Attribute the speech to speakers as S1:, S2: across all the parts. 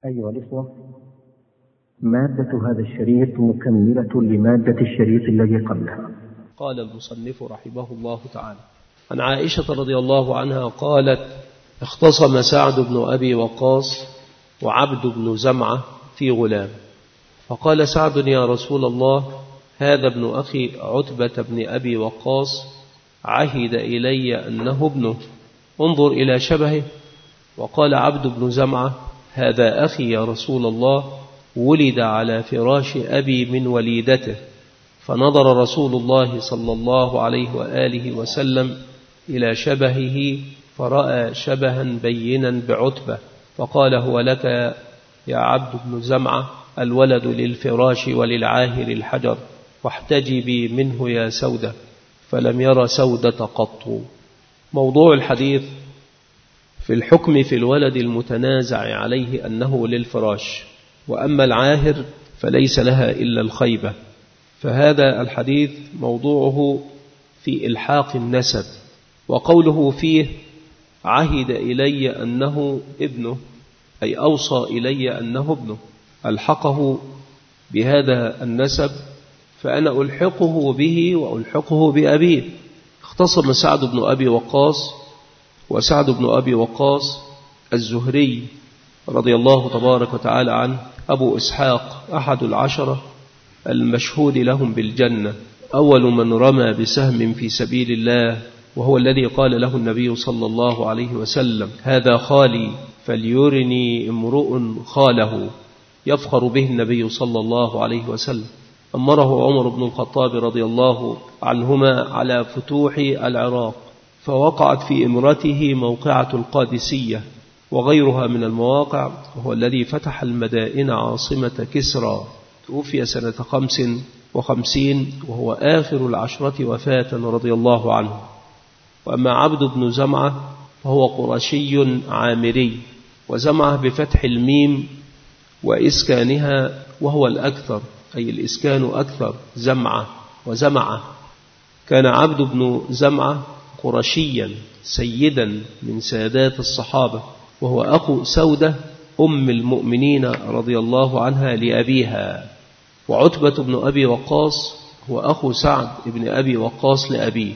S1: أيها الإخوة، مادة هذا الشريط مكملة لمادة الشريط الذي قبلها.
S2: قال المصنف رحمه الله تعالى: عن عائشة رضي الله عنها قالت: اختصم سعد بن أبي وقاص وعبد بن زمعة في غلام، فقال سعد: يا رسول الله، هذا ابن أخي عتبة بن أبي وقاص عهد إلي أنه ابنه، انظر إلى شبهه. وقال عبد بن زمعة: هذا أخي يا رسول الله، ولد على فراش أبي من وليدته. فنظر رسول الله صلى الله عليه وآله وسلم إلى شبهه فرأى شبها بينا بعتبة، فقال: هو لك يا عبد بن زمعة، الولد للفراش وللعاهر الحجر، واحتجبي منه يا سودة. فلم ير سودة قط. موضوع الحديث في الحكم في الولد المتنازع عليه أنه للفراش، وأما العاهر فليس لها إلا الخيبة. فهذا الحديث موضوعه في إلحاق النسب، وقوله فيه عهد إلي أنه ابنه، أي أوصى إلي أنه ابنه، ألحقه بهذا النسب، فأنا ألحقه به وألحقه بأبيه. اختصم سعد بن أبي وقاص، وسعد بن أبي وقاص الزهري رضي الله تبارك وتعالى عنه أبو إسحاق، أحد العشرة المشهود لهم بالجنة، أول من رمى بسهم في سبيل الله، وهو الذي قال له النبي صلى الله عليه وسلم: هذا خالي فليرني امرؤ خاله، يفخر به النبي صلى الله عليه وسلم. أمره عمر بن الخطاب رضي الله عنهما على فتوح العراق، فوقعت في إمرته موقعة القادسية وغيرها من المواقع، وهو الذي فتح المدائن عاصمة كسرى. توفي سنة 55 وهو آخر العشرة وفاة رضي الله عنه. وأما عبد بن زمعة فهو قرشي عامري، وزمعة بفتح الميم وإسكانها، وهو الأكثر، أي الإسكان أكثر، زمعة وزمعة. كان عبد بن زمعة قرشيا سيدا من سادات الصحابة، وهو أخو سودة أم المؤمنين رضي الله عنها لأبيها. وعتبة بن أبي وقاص هو أخو سعد بن أبي وقاص لأبيه.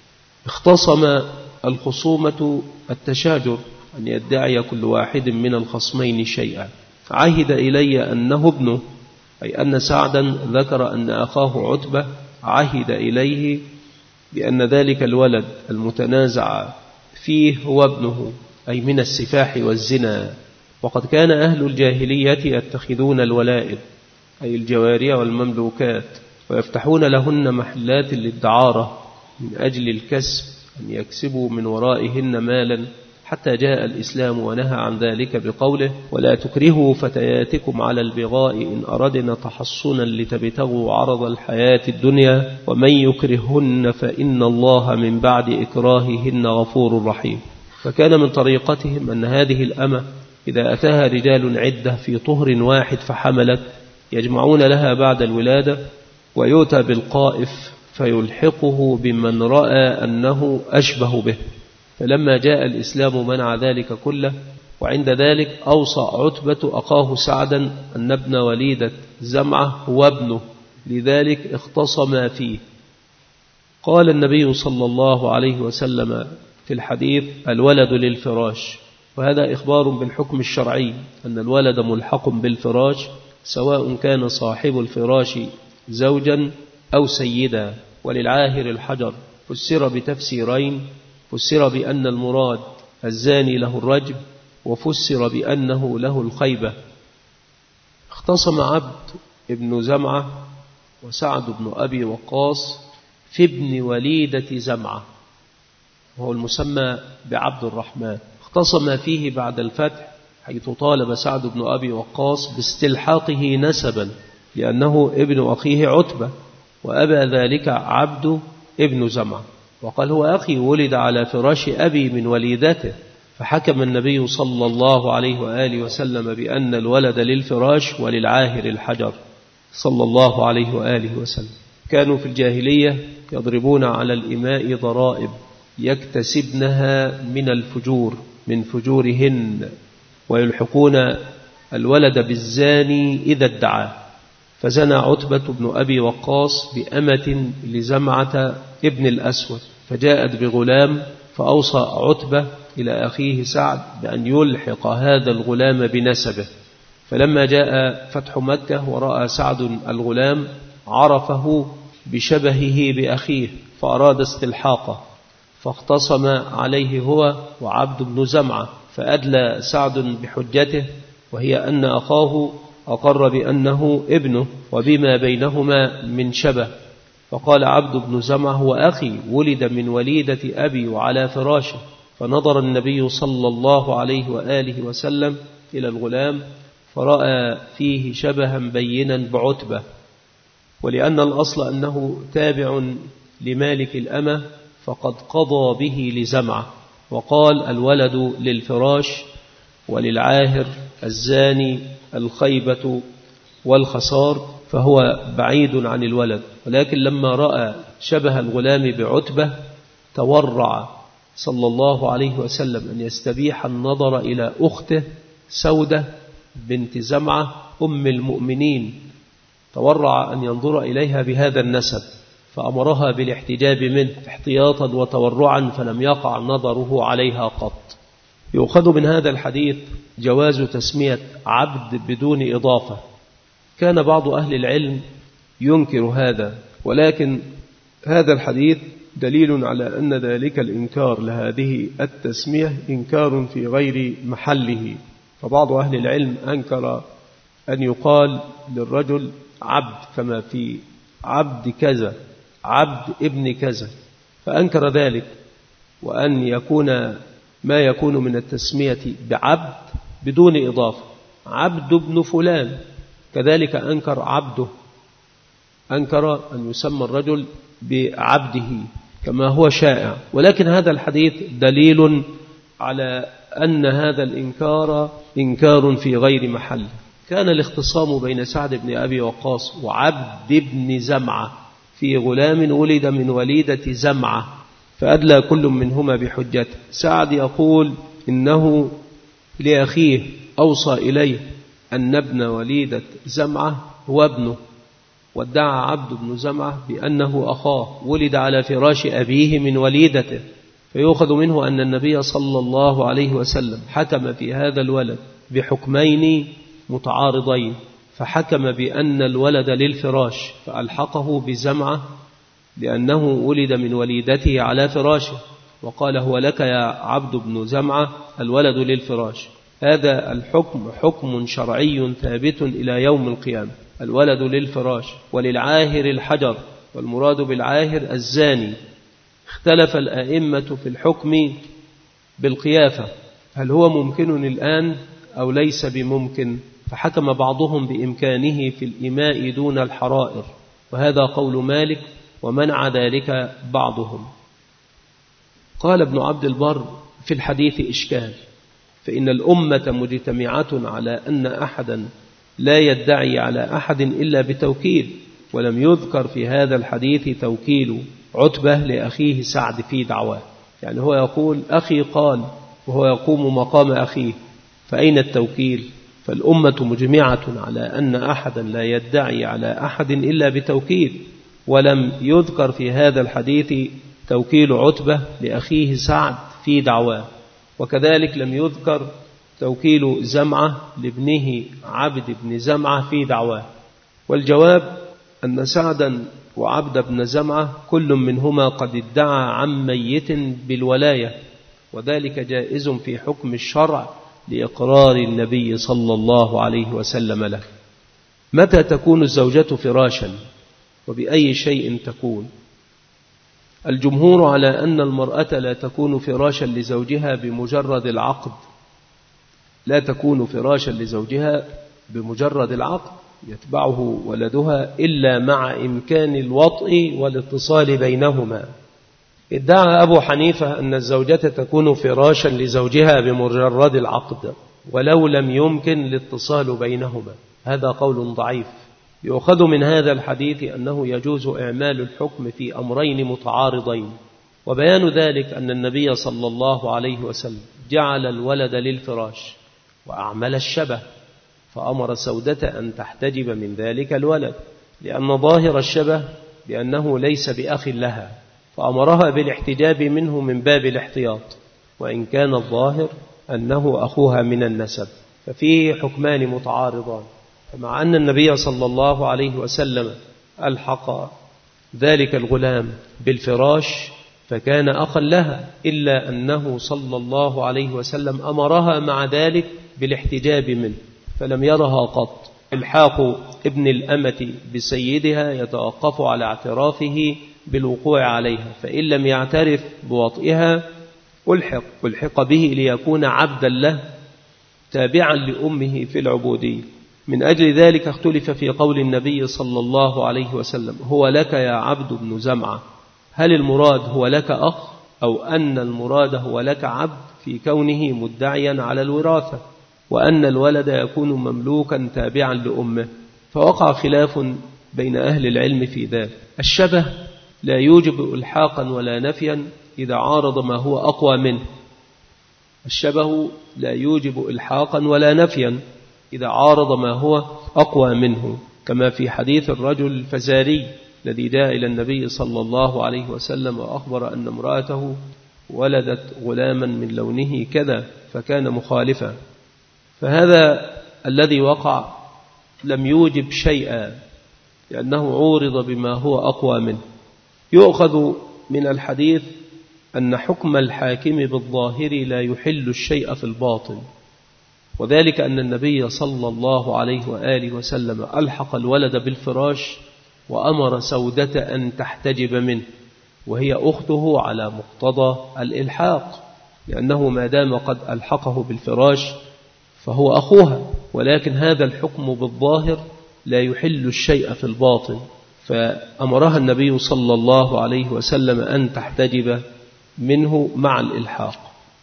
S2: اختصم الخصومة التشاجر، أن يدعي كل واحد من الخصمين شيئا. عهد إلي أنه ابنه، أي أن سعدا ذكر أن أخاه عتبة عهد إليه بأن ذلك الولد المتنازع فيه هو ابنه، أي من السفاح والزنا. وقد كان أهل الجاهلية يتخذون الولائد، أي الجواري والمملوكات، ويفتحون لهن محلات للدعارة من أجل الكسب، أن يكسبوا من ورائهن مالا، حتى جاء الإسلام ونهى عن ذلك بقوله: ولا تكرهوا فتياتكم على البغاء إن أردنا تحصنا لتبتغوا عرض الحياة الدنيا، ومن يكرههن فإن الله من بعد إكراههن غفور رحيم. فكان من طريقتهم أن هذه الأمة إذا أتاها رجال عدة في طهر واحد فحملت، يجمعون لها بعد الولادة، ويؤتى بالقائف فيلحقه بمن رأى أنه أشبه به. فلما جاء الإسلام منع ذلك كله، وعند ذلك أوصى عتبة أخاه سعدا أن ابن وليدة زمعة هو ابنه، لذلك اختصما فيه. قال النبي صلى الله عليه وسلم في الحديث: الولد للفراش. وهذا إخبار بالحكم الشرعي أن الولد ملحق بالفراش، سواء كان صاحب الفراش زوجا أو سيدا. وللعاهر الحجر فسر بتفسيرين: فسر بأن المراد الزاني له الرجم، وفسر بأنه له الخيبة. اختصم عبد ابن زمعة وسعد بن أبي وقاص في ابن وليدة زمعة، وهو المسمى بعبد الرحمن. اختصم فيه بعد الفتح، حيث طالب سعد بن أبي وقاص باستلحاقه نسبا، لأنه ابن أخيه عتبة، وأبى ذلك عبد ابن زمعة، وقال: هو أخي ولد على فراش أبي من وليدته. فحكم النبي صلى الله عليه وآله وسلم بأن الولد للفراش وللعاهر الحجر صلى الله عليه وآله وسلم. كانوا في الجاهلية يضربون على الإماء ضرائب يكتسبنها من الفجور، من فجورهن، ويلحقون الولد بالزاني إذا ادعاه. فزنى عتبة بن أبي وقاص بأمة لزمعة ابن الأسود، فجاءت بغلام، فأوصى عتبة إلى أخيه سعد بأن يلحق هذا الغلام بنسبه. فلما جاء فتح مكة ورأى سعد الغلام عرفه بشبهه بأخيه، فأراد استلحاقه، فاختصم عليه هو وعبد بن زمعة، فأدلى سعد بحجته، وهي أن أخاه أقر بأنه ابنه وبما بينهما من شبه. فقال عبد بن زمعة: هو أخي، ولد من وليدة أبي وعلى فراشه. فنظر النبي صلى الله عليه وآله وسلم إلى الغلام فرأى فيه شبها بينا بعتبة، ولأن الأصل أنه تابع لمالك الأمة فقد قضى به لزمعة. وقال: الولد للفراش وللعاهر الزاني الخيبة والخسار، فهو بعيد عن الولد. ولكن لما رأى شبه الغلام بعتبة تورع صلى الله عليه وسلم أن يستبيح النظر إلى أخته سودة بنت زمعة أم المؤمنين، تورع أن ينظر إليها بهذا النسب، فأمرها بالاحتجاب منه احتياطا وتورعا، فلم يقع نظره عليها قط. يؤخذ من هذا الحديث جواز تسمية عبد بدون إضافة. كان بعض أهل العلم ينكر هذا، ولكن هذا الحديث دليل على أن ذلك الإنكار لهذه التسمية إنكار في غير محله. فبعض أهل العلم أنكر أن يقال للرجل عبد، كما في عبد كذا، عبد ابن كذا، فأنكر ذلك، وأن يكون ما يكون من التسمية بعبد بدون إضافة، عبد ابن فلان. كذلك أنكر عبده، أنكر أن يسمى الرجل بعبده كما هو شائع. ولكن هذا الحديث دليل على أن هذا الإنكار إنكار في غير محل. كان الاختصام بين سعد بن أبي وقاص وعبد بن زمعة في غلام ولد من وليدة زمعة، فأدلى كل منهما بحجته. سعد يقول إنه لأخيه أوصى إليه أن ابن وليدة زمعة هو ابنه، وادعى عبد بن زمعة بأنه أخاه ولد على فراش أبيه من وليدته. فيؤخذ منه أن النبي صلى الله عليه وسلم حكم في هذا الولد بحكمين متعارضين، فحكم بأن الولد للفراش فألحقه بزمعة لأنه ولد من وليدته على فراشه، وقال: هو لك يا عبد بن زمعة الولد للفراش. هذا الحكم حكم شرعي ثابت إلى يوم القيامة، الولد للفراش. وللعاهر الحجر، والمراد بالعاهر الزاني. اختلف الأئمة في الحكم بالقيافة، هل هو ممكن الآن أو ليس بممكن؟ فحكم بعضهم بإمكانه في الإماء دون الحرائر، وهذا قول مالك، ومنع ذلك بعضهم. قال ابن عبد البر: في الحديث إشكال، فإن الأمة مجتمعة على أن أحدا لا يدعي على أحد إلا بتوكيل، ولم يذكر في هذا الحديث توكيل عتبة لأخيه سعد في دعواه. يعني هو يقول أخي قال، وهو يقوم مقام أخيه، فأين التوكيل؟ فالأمة مجمعة على أن أحدا لا يدعي على أحد إلا بتوكيل، ولم يذكر في هذا الحديث توكيل عتبة لأخيه سعد في دعواه، وكذلك لم يذكر توكيل زمعة لابنه عبد بن زمعة في دعواه. والجواب أن سعدا وعبد بن زمعة كل منهما قد ادعى عن ميت بالولاية، وذلك جائز في حكم الشرع لإقرار النبي صلى الله عليه وسلم له. متى تكون الزوجة فراشا وبأي شيء تكون؟ الجمهور على أن المرأة لا تكون فراشا لزوجها بمجرد العقد، لا تكون فراشا لزوجها بمجرد العقد يتبعه ولدها إلا مع إمكان الوطء والاتصال بينهما. ادعى أبو حنيفة أن الزوجة تكون فراشا لزوجها بمجرد العقد ولو لم يمكن الاتصال بينهما، هذا قول ضعيف. يؤخذ من هذا الحديث أنه يجوز إعمال الحكم في أمرين متعارضين، وبيان ذلك أن النبي صلى الله عليه وسلم جعل الولد للفراش وأعمل الشبه، فأمر سودة أن تحتجب من ذلك الولد، لأن ظاهر الشبه بأنه ليس بأخ لها، فأمرها بالاحتجاب منه من باب الاحتياط، وإن كان الظاهر أنه أخوها من النسب، ففيه حكمان متعارضان. فمع أن النبي صلى الله عليه وسلم ألحق ذلك الغلام بالفراش فكان أخا لها، إلا أنه صلى الله عليه وسلم أمرها مع ذلك بالاحتجاب منه، فلم يرها قط. الحاق ابن الأمة بسيدها يتوقف على اعترافه بالوقوع عليها، فإن لم يعترف بوطئها ألحق به ليكون عبدا له تابعا لأمه في العبودية. من أجل ذلك اختلف في قول النبي صلى الله عليه وسلم: هو لك يا عبد بن زمعة، هل المراد هو لك أخ، أو أن المراد هو لك عبد في كونه مدعيا على الوراثة، وأن الولد يكون مملوكا تابعا لأمه؟ فوقع خلاف بين أهل العلم في ذلك. الشبه لا يوجب إلحاقا ولا نفيا إذا عارض ما هو أقوى منه. الشبه لا يوجب إلحاقا ولا نفيا إذا عارض ما هو أقوى منه، كما في حديث الرجل الفزاري الذي جاء إلى النبي صلى الله عليه وسلم وأخبر أن امرأته ولدت غلاما من لونه كذا فكان مخالفا. فهذا الذي وقع لم يوجب شيئا لأنه عورض بما هو أقوى منه. يؤخذ من الحديث أن حكم الحاكم بالظاهر لا يحل الشيء في الباطن، وذلك أن النبي صلى الله عليه وآله وسلم ألحق الولد بالفراش وأمر سودة أن تحتجب منه، وهي أخته على مقتضى الإلحاق، لأنه ما دام قد ألحقه بالفراش فهو أخوها، ولكن هذا الحكم بالظاهر لا يحل الشيء في الباطن، فأمرها النبي صلى الله عليه وسلم أن تحتجب منه مع الإلحاق.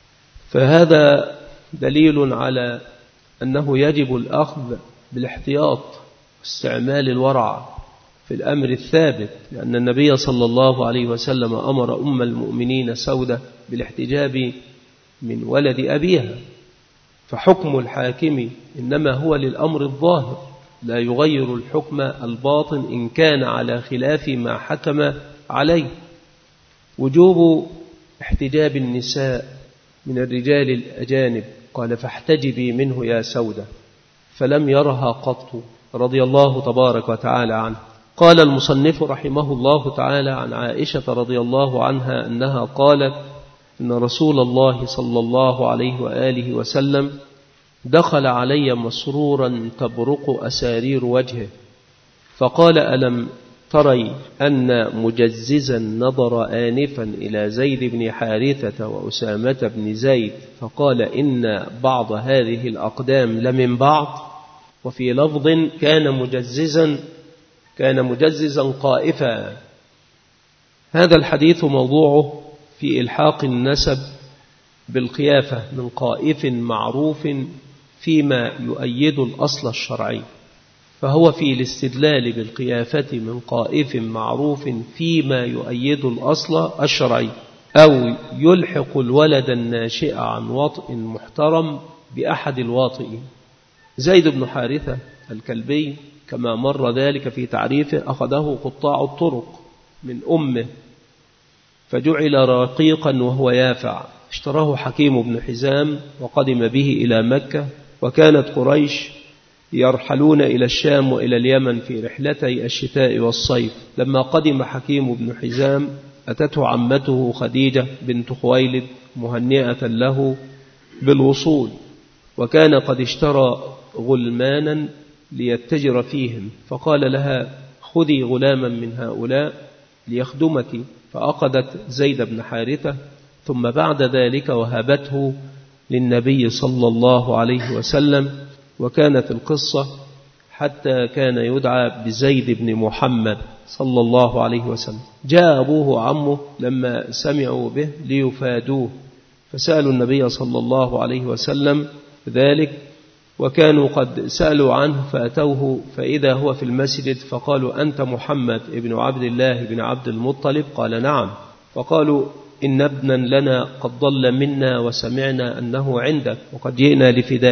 S2: فهذا دليل على أنه يجب الأخذ بالاحتياط واستعمال الورع في الأمر الثابت، لأن النبي صلى الله عليه وسلم أمر أم المؤمنين سودة بالاحتجاب من ولد أبيها، فحكم الحاكم إنما هو للأمر الظاهر، لا يغير الحكم الباطن إن كان على خلاف ما حكم عليه. وجوب احتجاب النساء من الرجال الأجانب، قال: فاحتجبي منه يا سودة، فلم يرها قط رضي الله تبارك وتعالى عنه. قال المصنف رحمه الله تعالى عن عائشة رضي الله عنها أنها قالت: إن رسول الله صلى الله عليه وآله وسلم دخل علي مسرورا تبرق أسارير وجهه، فقال: ألم تري أن مجززا نظر آنفا إلى زيد بن حارثة وأسامة بن زيد فقال: إن بعض هذه الأقدام لمن بعض. وفي لفظ: كان مجززا قائفا. هذا الحديث موضوعه في إلحاق النسب بالقيافة من قائف معروف فيما يؤيد الأصل الشرعي، فهو في الاستدلال بالقيافة من قائف معروف فيما يؤيد الأصل الشرعي، أو يلحق الولد الناشئ عن وطئ محترم بأحد الواطئين. زيد بن حارثة الكلبي كما مر ذلك في تعريفه أخذه قطاع الطرق من أمه فجعل رقيقا وهو يافع، اشتراه حكيم بن حزام وقدم به إلى مكة، وكانت قريش يرحلون إلى الشام وإلى اليمن في رحلتي الشتاء والصيف. لما قدم حكيم بن حزام أتته عمته خديجة بنت خويلد مهنئة له بالوصول، وكان قد اشترى غلمانا ليتجر فيهم، فقال لها: خذي غلاما من هؤلاء ليخدمك، فأخذت زيد بن حارثة، ثم بعد ذلك وهبته للنبي صلى الله عليه وسلم. وكانت القصة حتى كان يدعى بزيد بن محمد صلى الله عليه وسلم. جاء أبوه وعمه لما سمعوا به ليفادوه، فسألوا النبي صلى الله عليه وسلم ذلك، وكانوا قد سألوا عنه فأتوه فإذا هو في المسجد، فقالوا: أنت محمد ابن عبد الله بن عبد المطلب؟ قال: نعم. فقالوا: إن ابنا لنا قد ضل منا وسمعنا أنه عندك وقد جئنا لفدائه.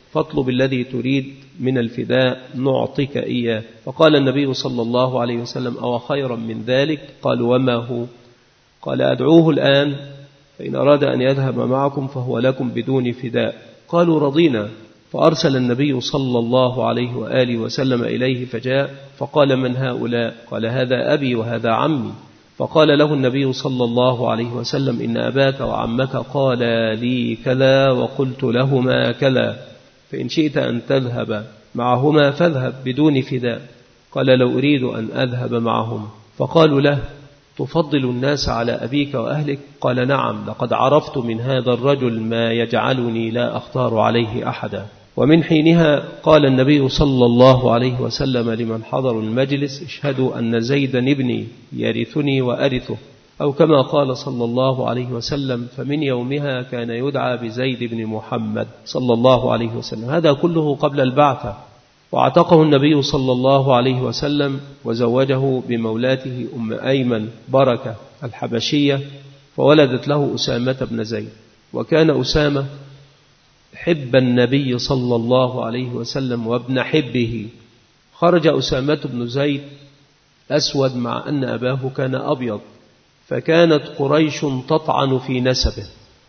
S2: فاطلب الذي تريد من الفداء نعطيك إياه. فقال النبي صلى الله عليه وسلم: أو خيرا من ذلك؟ قالوا: وما هو؟ قال: أدعوه الآن، فإن أراد أن يذهب معكم فهو لكم بدون فداء. قالوا: رضينا. فأرسل النبي صلى الله عليه وآله وسلم إليه فجاء، فقال: من هؤلاء؟ قال: هذا أبي وهذا عمي. فقال له النبي صلى الله عليه وسلم: إن أباك وعمك قالا لي كذا وقلت لهما كذا، فإن شئت أن تذهب معهما فاذهب بدون فداء. قال: لو أريد أن أذهب معهم. فقالوا له: تفضل الناس على أبيك وأهلك؟ قال: نعم، لقد عرفت من هذا الرجل ما يجعلني لا أختار عليه أحدا. ومن حينها قال النبي صلى الله عليه وسلم لمن حضروا المجلس: اشهدوا أن زيدا ابني يرثني وأرثه، أو كما قال صلى الله عليه وسلم: فمن يومها كان يدعى بزيد بن محمد صلى الله عليه وسلم. هذا كله قبل البعثة. وعتقه النبي صلى الله عليه وسلم وزوجه بمولاته أم أيمن بركة الحبشية، فولدت له أسامة بن زيد. وكان أسامة حب النبي صلى الله عليه وسلم وابن حبه. خرج أسامة بن زيد أسود مع أن أباه كان أبيض، فكانت قريش تطعن في نسبه.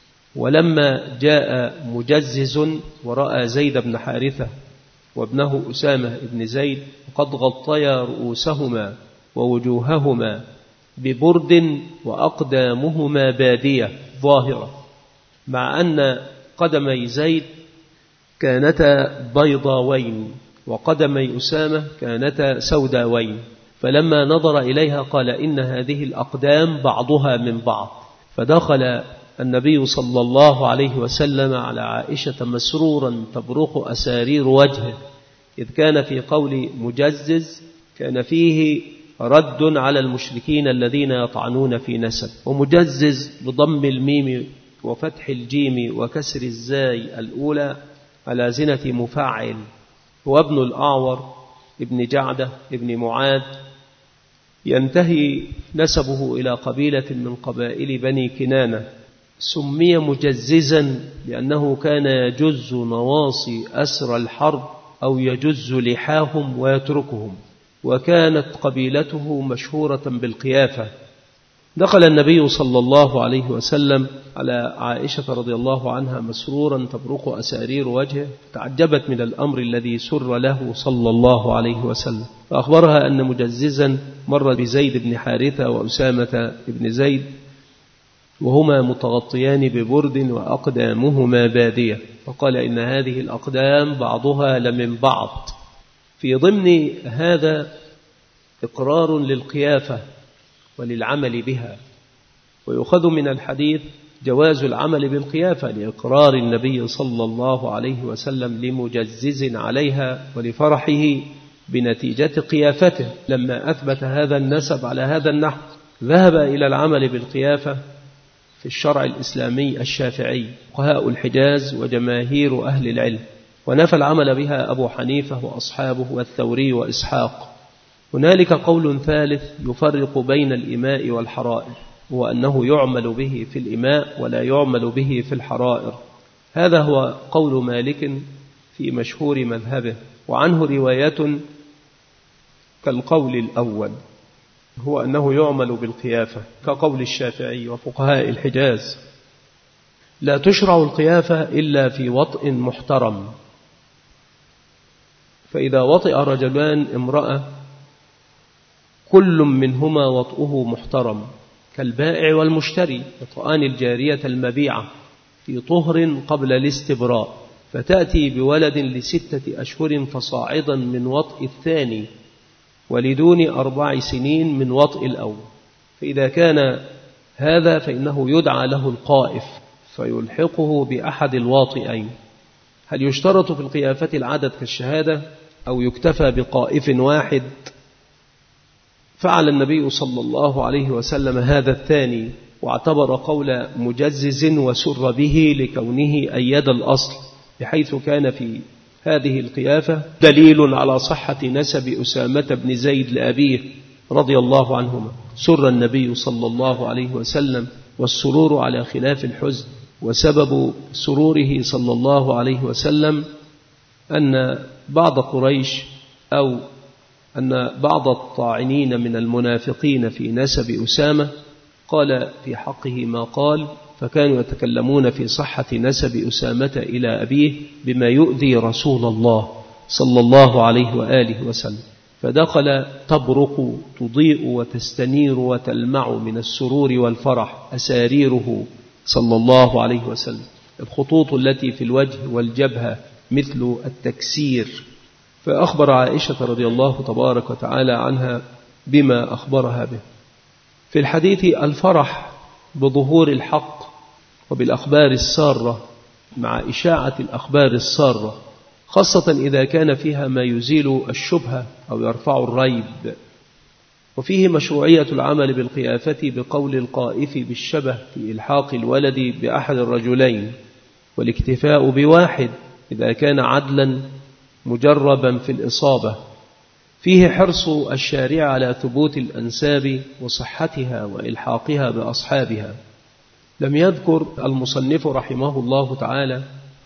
S2: ولما جاء مجزز ورأى زيد بن حارثة وابنه أسامة بن زيد قد غطيا رؤوسهما ووجوههما ببرد وأقدامهما بادية ظاهرة، مع أن قدمي زيد كانتا بيضاوين وقدمي أسامة كانتا سوداوين، فلما نظر إليها قال: إن هذه الأقدام بعضها من بعض. فدخل النبي صلى الله عليه وسلم على عائشة مسرورا تبرق أسارير وجهه، إذ كان في قول مجزز كان فيه رد على المشركين الذين يطعنون في نسب. ومجزز بضم الميم وفتح الجيم وكسر الزاي الأولى على زنة مفاعل، هو ابن الأعور ابن جعدة ابن معاذ، ينتهي نسبه إلى قبيلة من قبائل بني كنانة. سمي مجززا لأنه كان يجز نواصي أسر الحرب أو يجز لحاهم ويتركهم، وكانت قبيلته مشهورة بالقيافة. دخل النبي صلى الله عليه وسلم على عائشة رضي الله عنها مسرورا تبرق أسارير وجهه، تعجبت من الأمر الذي سر له صلى الله عليه وسلم، فأخبرها أن مجززا مر بزيد بن حارثة وأسامة بن زيد وهما متغطيان ببرد وأقدامهما بادية، فقال: إن هذه الأقدام بعضها لمن بعض. في ضمن هذا إقرار للقيافة وللعمل بها، ويؤخذ من الحديث جواز العمل بالقيافة لإقرار النبي صلى الله عليه وسلم لمجزز عليها ولفرحه بنتيجة قيافته. لما أثبت هذا النسب على هذا النحو ذهب إلى العمل بالقيافة في الشرع الإسلامي الشافعي فقهاء الحجاز وجماهير أهل العلم، ونفى العمل بها أبو حنيفة وأصحابه والثوري وإسحاق. هنالك قول ثالث يفرق بين الإماء والحرائر، هو أنه يعمل به في الإماء ولا يعمل به في الحرائر. هذا هو قول مالك في مشهور مذهبه، وعنه رواية كالقول الأول، هو أنه يعمل بالقيافة كقول الشافعي وفقهاء الحجاز. لا تشرع القيافة إلا في وطئ محترم، فإذا وطئ رجلان امرأة كل منهما وطئه محترم كالبائع والمشتري يطأان الجارية المبيعة في طهر قبل الاستبراء، فتأتي بولد ل6 أشهر فصاعدا من وطئ الثاني ولدون 4 سنين من وطئ الأول، فإذا كان هذا فإنه يدعى له القائف فيلحقه بأحد الواطئين. هل يشترط في القيافة العدد كالشهادة أو يكتفى بقائف واحد؟ فعل النبي صلى الله عليه وسلم هذا الثاني، واعتبر قول مجزز وسر به لكونه أيد الأصل، بحيث كان في هذه القيافة دليل على صحة نسب أسامة بن زيد لأبيه رضي الله عنهما. سر النبي صلى الله عليه وسلم، والسرور على خلاف الحزن، وسبب سروره صلى الله عليه وسلم أن بعض قريش أو أن بعض الطاعنين من المنافقين في نسب أسامة قال في حقه ما قال، فكانوا يتكلمون في صحة نسب أسامة إلى أبيه بما يؤذي رسول الله صلى الله عليه وآله وسلم، فدخل تبرق تضيء وتستنير وتلمع من السرور والفرح أساريره صلى الله عليه وسلم، الخطوط التي في الوجه والجبهة مثل التكسير. فأخبر عائشة رضي الله تبارك وتعالى عنها بما أخبرها به. في الحديث الفرح بظهور الحق وبالأخبار السارة مع إشاعة الأخبار السارة، خاصة إذا كان فيها ما يزيل الشبهة أو يرفع الريب. وفيه مشروعية العمل بالقيافة بقول القائف بالشبه في إلحاق الولد بأحد الرجلين، والاكتفاء بواحد إذا كان عدلا مجربا في الإصابة. فيه حرص الشارع على ثبوت الأنساب وصحتها وإلحاقها بأصحابها. لم يذكر المصنف رحمه الله تعالى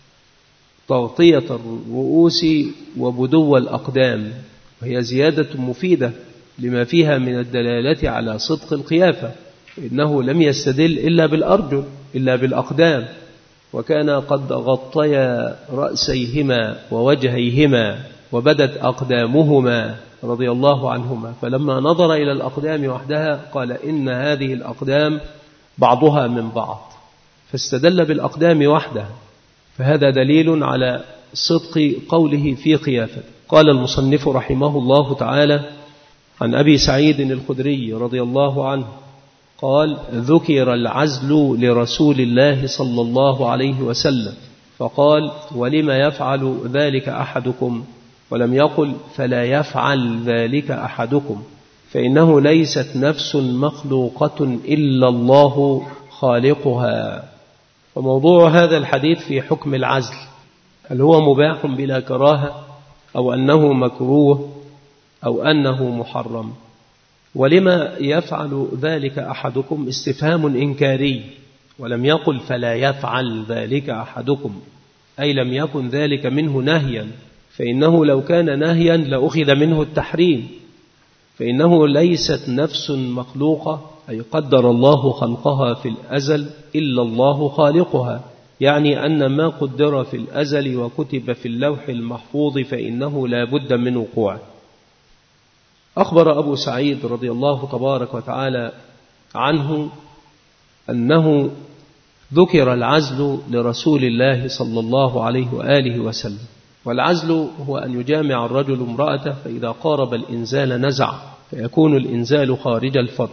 S2: تغطية الرؤوس وبدو الأقدام، وهي زيادة مفيدة لما فيها من الدلالة على صدق القيافة، إنه لم يستدل إلا بالأرجل إلا بالأقدام، وكان قد غطيا رأسيهما ووجهيهما وبدت أقدامهما رضي الله عنهما، فلما نظر إلى الأقدام وحدها قال إن هذه الأقدام بعضها من بعض، فاستدل بالأقدام وحدها، فهذا دليل على صدق قوله في قيافته. قال المصنف رحمه الله تعالى عن أبي سعيد الخدري رضي الله عنه قال: ذكر العزل لرسول الله صلى الله عليه وسلم فقال: ولما يفعل ذلك أحدكم؟ ولم يقل فلا يفعل ذلك أحدكم، فإنه ليست نفس مخلوقة إلا الله خالقها. وموضوع هذا الحديث في حكم العزل، هل هو مباح بلا كراهة أو أنه مكروه أو أنه محرم؟ ولما يفعل ذلك أحدكم استفهام إنكاري، ولم يقل فلا يفعل ذلك أحدكم، أي لم يكن ذلك منه نهيا، فإنه لو كان نهيا لأخذ منه التحريم، فإنه ليست نفس مخلوقة أي قدر الله خلقها في الأزل إلا الله خالقها، يعني أن ما قدر في الأزل وكتب في اللوح المحفوظ فإنه لا بد من وقوعه. أخبر أبو سعيد رضي الله تبارك وتعالى عنه أنه ذكر العزل لرسول الله صلى الله عليه وآله وسلم. والعزل هو أن يجامع الرجل امرأته فإذا قارب الإنزال نزع، فيكون الإنزال خارج الفرج،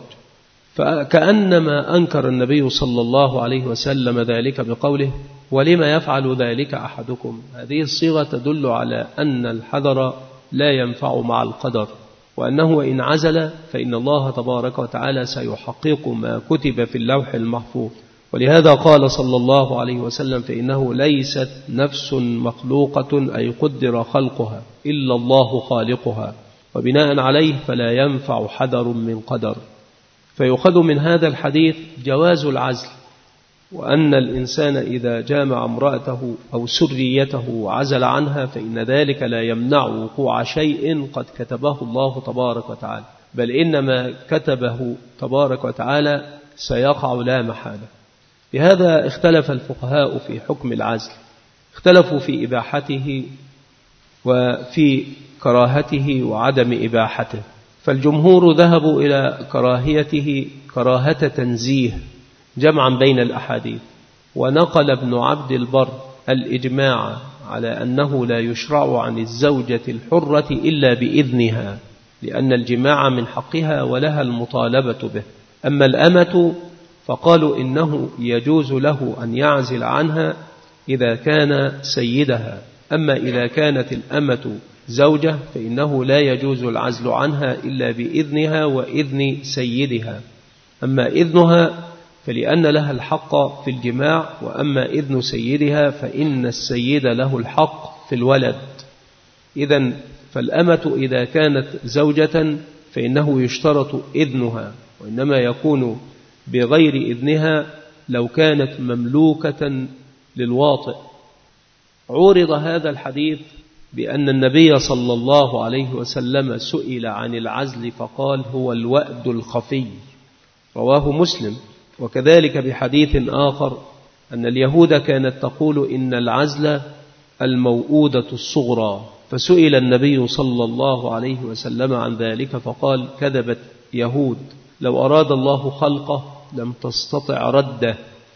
S2: فكأنما أنكر النبي صلى الله عليه وسلم ذلك بقوله: ولما يفعل ذلك أحدكم؟ هذه الصيغة تدل على أن الحذر لا ينفع مع القدر، وأنه إن عزل فإن الله تبارك وتعالى سيحقق ما كتب في اللوح المحفوظ. ولهذا قال صلى الله عليه وسلم: فإنه ليست نفس مخلوقة أي قدر خلقها إلا الله خالقها، وبناء عليه فلا ينفع حذر من قدر. فيؤخذ من هذا الحديث جواز العزل، وأن الإنسان إذا جامع امرأته أو سريته وعزل عنها فإن ذلك لا يمنع وقوع شيء قد كتبه الله تبارك وتعالى، بل إنما كتبه تبارك وتعالى سيقع لا محالة. بهذا اختلف الفقهاء في حكم العزل، اختلفوا في إباحته وفي كراهته وعدم إباحته، فالجمهور ذهبوا إلى كراهيته كراهة تنزيه جمعا بين الأحاديث، ونقل ابن عبد البر الإجماع على أنه لا يشرع عن الزوجة الحرة إلا بإذنها، لأن الجماع من حقها ولها المطالبة به. أما الأمة فقالوا إنه يجوز له أن يعزل عنها إذا كان سيدها، أما إذا كانت الأمة زوجة فإنه لا يجوز العزل عنها إلا بإذنها وإذن سيدها. أما إذنها فلأن لها الحق في الجماع، وأما إذن سيدها فإن السيد له الحق في الولد. إذن فالأمة إذا كانت زوجة فإنه يشترط إذنها، وإنما يكون بغير إذنها لو كانت مملوكة للواطئ. عورض هذا الحديث بأن النبي صلى الله عليه وسلم سئل عن العزل فقال هو الوأد الخفي، رواه مسلم. وكذلك بحديث آخر أن اليهود كانت تقول إن العزل الموؤودة الصغرى، فسئل النبي صلى الله عليه وسلم عن ذلك فقال كذبت يهود، لو أراد الله خلقه لم تستطع رده.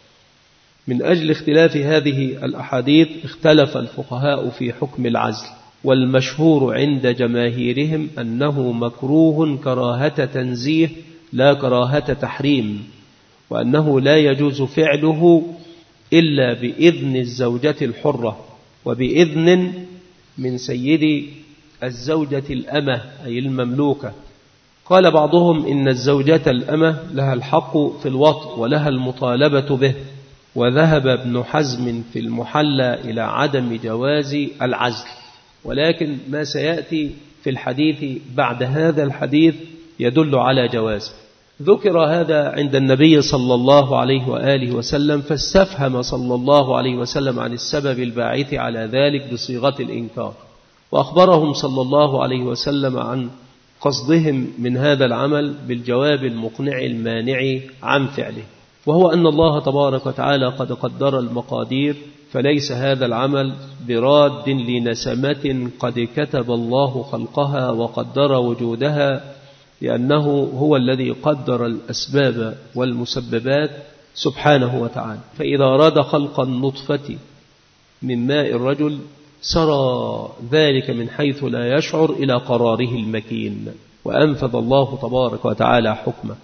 S2: من أجل اختلاف هذه الأحاديث اختلف الفقهاء في حكم العزل، والمشهور عند جماهيرهم أنه مكروه كراهة تنزيه لا كراهة تحريم، وأنه لا يجوز فعله إلا بإذن الزوجة الحرة وبإذن من سيد الزوجة الأمة أي المملوكة. قال بعضهم إن الزوجة الأمة لها الحق في الوطء ولها المطالبة به، وذهب ابن حزم في المحلى إلى عدم جواز العزل، ولكن ما سيأتي في الحديث بعد هذا الحديث يدل على جوازه. ذكر هذا عند النبي صلى الله عليه وآله وسلم، فاستفهم صلى الله عليه وسلم عن السبب الباعث على ذلك بصيغة الإنكار، وأخبرهم صلى الله عليه وسلم عن قصدهم من هذا العمل بالجواب المقنع المانع عن فعله، وهو أن الله تبارك وتعالى قد قدر المقادير، فليس هذا العمل براد لنسمة قد كتب الله خلقها وقدر وجودها، لأنه هو الذي قدر الأسباب والمسببات سبحانه وتعالى. فإذا أراد خلق النطفة من ماء الرجل سرى ذلك من حيث لا يشعر إلى قراره المكين، وأنفذ الله تبارك وتعالى حكمه.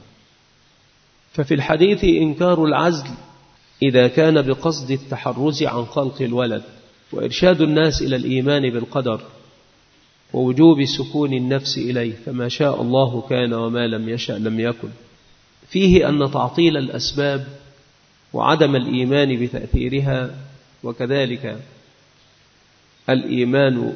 S2: ففي الحديث إنكار العزل إذا كان بقصد التحرز عن خلق الولد وإرشاد الناس إلى الإيمان بالقدر ووجوب سكون النفس إليه، فما شاء الله كان وما لم يشأ لم يكن. فيه أن تعطيل الأسباب وعدم الإيمان بتأثيرها، وكذلك الإيمان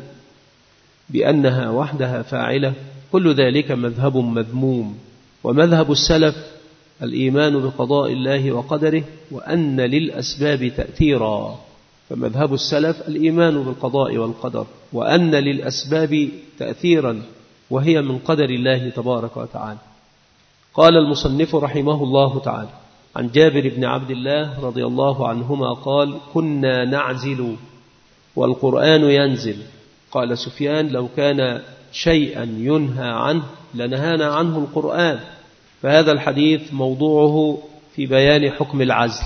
S2: بأنها وحدها فاعلة، كل ذلك مذهب مذموم. ومذهب السلف الإيمان بقضاء الله وقدره وأن للأسباب تأثيرا، فمذهب السلف الإيمان بالقضاء والقدر وأن للأسباب تأثيرا وهي من قدر الله تبارك وتعالى. قال المصنف رحمه الله تعالى عن جابر بن عبد الله رضي الله عنهما قال كنا نعزل والقرآن ينزل. قال سفيان لو كان شيئا ينهى عنه لنهانا عنه القرآن. فهذا الحديث موضوعه في بيان حكم العزل.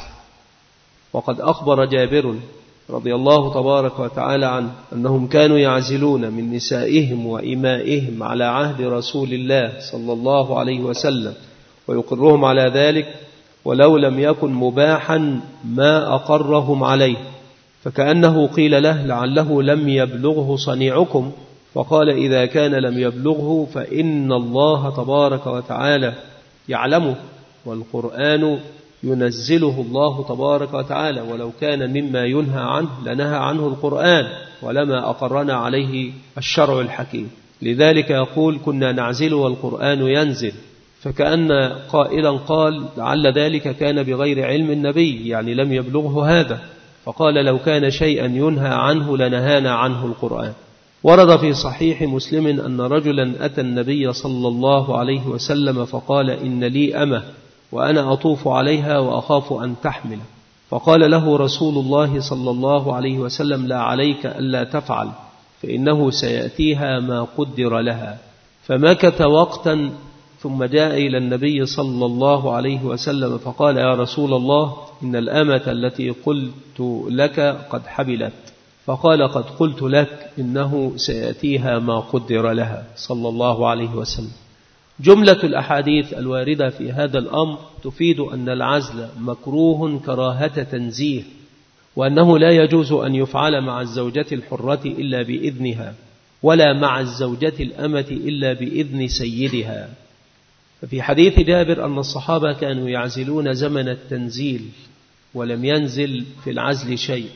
S2: وقد أخبر جابر رضي الله تبارك وتعالى عنه أنهم كانوا يعزلون من نسائهم وإمائهم على عهد رسول الله صلى الله عليه وسلم، ويقرهم على ذلك، ولو لم يكن مباحا ما أقرهم عليه، فكأنه قيل له لعله لم يبلغه صنيعكم، فقال إذا كان لم يبلغه فإن الله تبارك وتعالى يعلمه، والقرآن ينزله الله تبارك وتعالى، ولو كان مما ينهى عنه لنهى عنه القرآن ولما أقرنا عليه الشرع الحكيم. لذلك يقول كنا نعزل والقرآن ينزل، فكأن قائلا قال لعل ذلك كان بغير علم النبي، يعني لم يبلغه هذا، فقال لو كان شيئا ينهى عنه لنهانا عنه القرآن. ورد في صحيح مسلم أن رجلا أتى النبي صلى الله عليه وسلم فقال إن لي أمة وأنا أطوف عليها وأخاف أن تحمل، فقال له رسول الله صلى الله عليه وسلم لا عليك ألا تفعل، فإنه سيأتيها ما قدر لها. فمكث وقتا ثم جاء إلى النبي صلى الله عليه وسلم فقال يا رسول الله إن الأمة التي قلت لك قد حبلت، فقال قد قلت لك إنه سيأتيها ما قدر لها صلى الله عليه وسلم. جملة الأحاديث الواردة في هذا الأمر تفيد أن العزل مكروه كراهة تنزيه، وأنه لا يجوز أن يفعل مع الزوجة الحرة إلا بإذنها، ولا مع الزوجة الأمة إلا بإذن سيدها. ففي حديث جابر أن الصحابة كانوا يعزلون زمن التنزيل ولم ينزل في العزل شيء،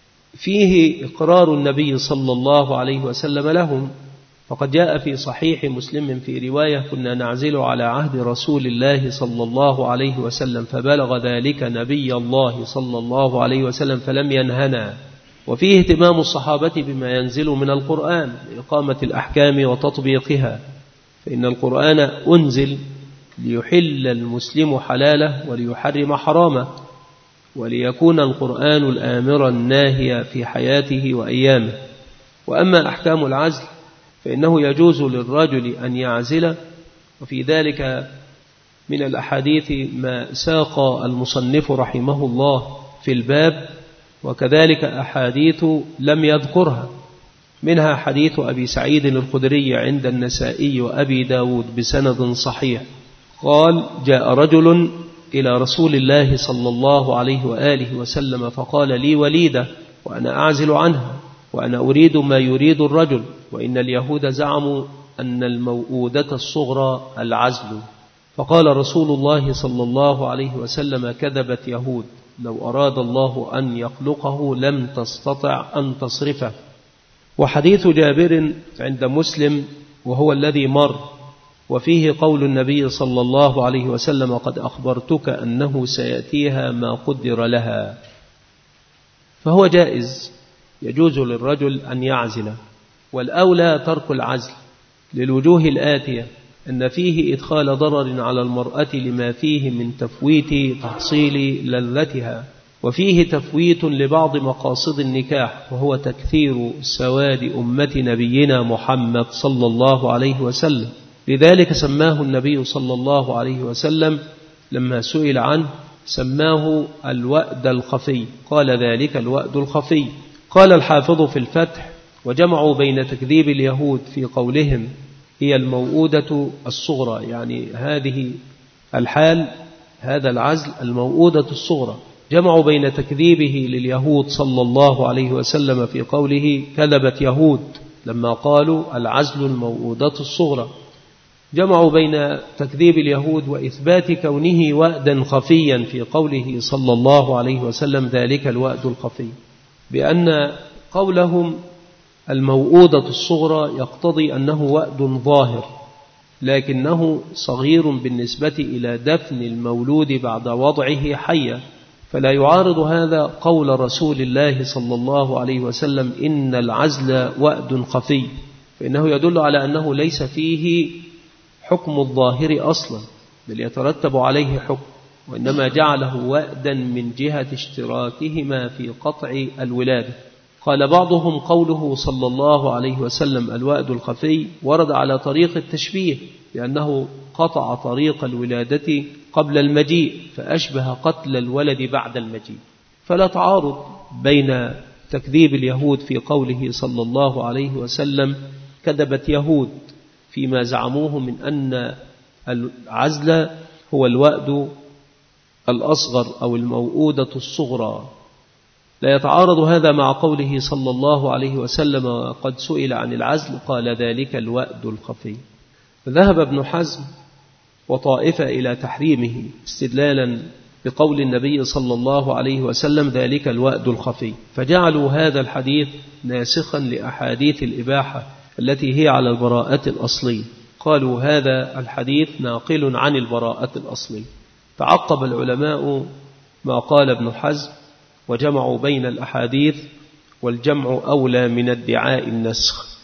S2: فيه إقرار النبي صلى الله عليه وسلم لهم. فقد جاء في صحيح مسلم في رواية كنا نعزل على عهد رسول الله صلى الله عليه وسلم فبلغ ذلك نبي الله صلى الله عليه وسلم فلم ينهنا وفيه اهتمام الصحابة بما ينزل من القرآن لإقامة الأحكام وتطبيقها، فإن القرآن أنزل ليحل المسلم حلاله وليحرم حرامه، وليكون القرآن الآمر الناهي في حياته وأيامه. وأما أحكام العزل فإنه يجوز للرجل أن يعزل، وفي ذلك من الأحاديث ما ساق المصنف رحمه الله في الباب، وكذلك أحاديث لم يذكرها، منها حديث أبي سعيد الخدري عند النسائي وأبي داود بسند صحيح قال: جاء رجل إلى رسول الله صلى الله عليه وآله وسلم فقال: لي وليدة وأنا أعزل عنها، وأنا أريد ما يريد الرجل، وإن اليهود زعموا أن الموؤودة الصغرى العزل. فقال رسول الله صلى الله عليه وسلم: كذبت يهود، لو أراد الله أن يخلقه لم تستطع أن تصرفه. وحديث جابر عند مسلم وهو الذي مر، وفيه قول النبي صلى الله عليه وسلم: قد أخبرتك أنه سيأتيها ما قدر لها. فهو جائز، يجوز للرجل أن يعزل، والأولى ترك العزل للوجوه الآتية: أن فيه إدخال ضرر على المرأة لما فيه من تفويت تحصيل لذتها، وفيه تفويت لبعض مقاصد النكاح، وهو تكثير سواد أمة نبينا محمد صلى الله عليه وسلم. لذلك سماه النبي صلى الله عليه وسلم لما سئل عنه سماه الوأد الخفي، قال: ذلك الوأد الخفي. قال الحافظ في الفتح: وجمعوا بين تكذيب اليهود في قولهم هي الموؤودة الصغرى، يعني هذه الحال، هذا العزل الموؤودة الصغرى، جمعوا بين تكذيبه لليهود صلى الله عليه وسلم في قوله كذبت يهود لما قالوا العزل الموؤودة الصغرى، جمعوا بين تكذيب اليهود وإثبات كونه وأدا خفيا في قوله صلى الله عليه وسلم ذلك الوأد الخفي، بأن قولهم الموؤودة الصغرى يقتضي أنه وأد ظاهر، لكنه صغير بالنسبة إلى دفن المولود بعد وضعه حيا، فلا يعارض هذا قول رسول الله صلى الله عليه وسلم إن العزل وأد خفي، فإنه يدل على أنه ليس فيه حكم الظاهر أصلا، بل يترتب عليه حكم، وإنما جعله وأدا من جهة اشتراكهما في قطع الولادة. قال بعضهم قوله صلى الله عليه وسلم الوأد الخفي ورد على طريق التشبيه، لأنه قطع طريق الولادة قبل المجيء، فأشبه قتل الولد بعد المجيء. فلا تعارض بين تكذيب اليهود في قوله صلى الله عليه وسلم كذبت يهود فيما زعموه من أن العزل هو الوأد الأصغر أو الموؤودة الصغرى، لا يتعارض هذا مع قوله صلى الله عليه وسلم قد سئل عن العزل قال ذلك الوأد الخفي. ذهب ابن حزم وطائفة إلى تحريمه استدلالا بقول النبي صلى الله عليه وسلم ذلك الوأد الخفي، فجعلوا هذا الحديث ناسخا لأحاديث الإباحة التي هي على البراءة الأصلية، قالوا هذا الحديث ناقل عن البراءة الأصلية. تعقب العلماء ما قال ابن حزم وجمعوا بين الأحاديث، والجمع أولى من ادعاء النسخ.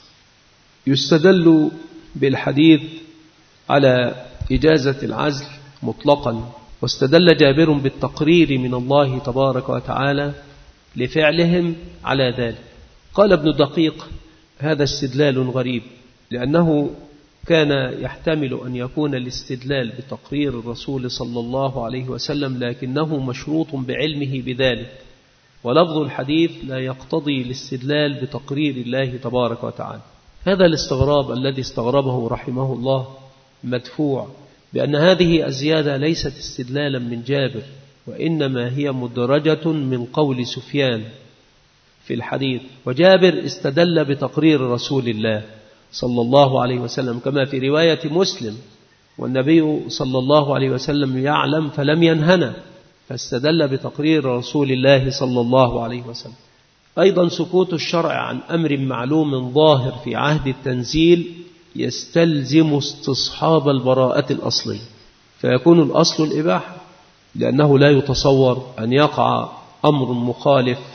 S2: يستدل بالحديث على إجازة العزل مطلقا، واستدل جابر بالتقرير من الله تبارك وتعالى لفعلهم على ذلك. قال ابن دقيق هذا استدلال غريب، لأنه كان يحتمل أن يكون الاستدلال بتقرير الرسول صلى الله عليه وسلم لكنه مشروط بعلمه بذلك، ولفظ الحديث لا يقتضي الاستدلال بتقرير الله تبارك وتعالى. هذا الاستغراب الذي استغربه رحمه الله مدفوع بأن هذه الزيادة ليست استدلالا من جابر، وإنما هي مدرجة من قول سفيان في الحديث، وجابر استدل بتقرير رسول الله صلى الله عليه وسلم كما في رواية مسلم، والنبي صلى الله عليه وسلم يعلم فلم ينهنا، فاستدل بتقرير رسول الله صلى الله عليه وسلم. أيضا سكوت الشرع عن أمر معلوم ظاهر في عهد التنزيل يستلزم استصحاب البراءة الأصلية، فيكون الأصل الإباحة، لأنه لا يتصور أن يقع أمر مخالف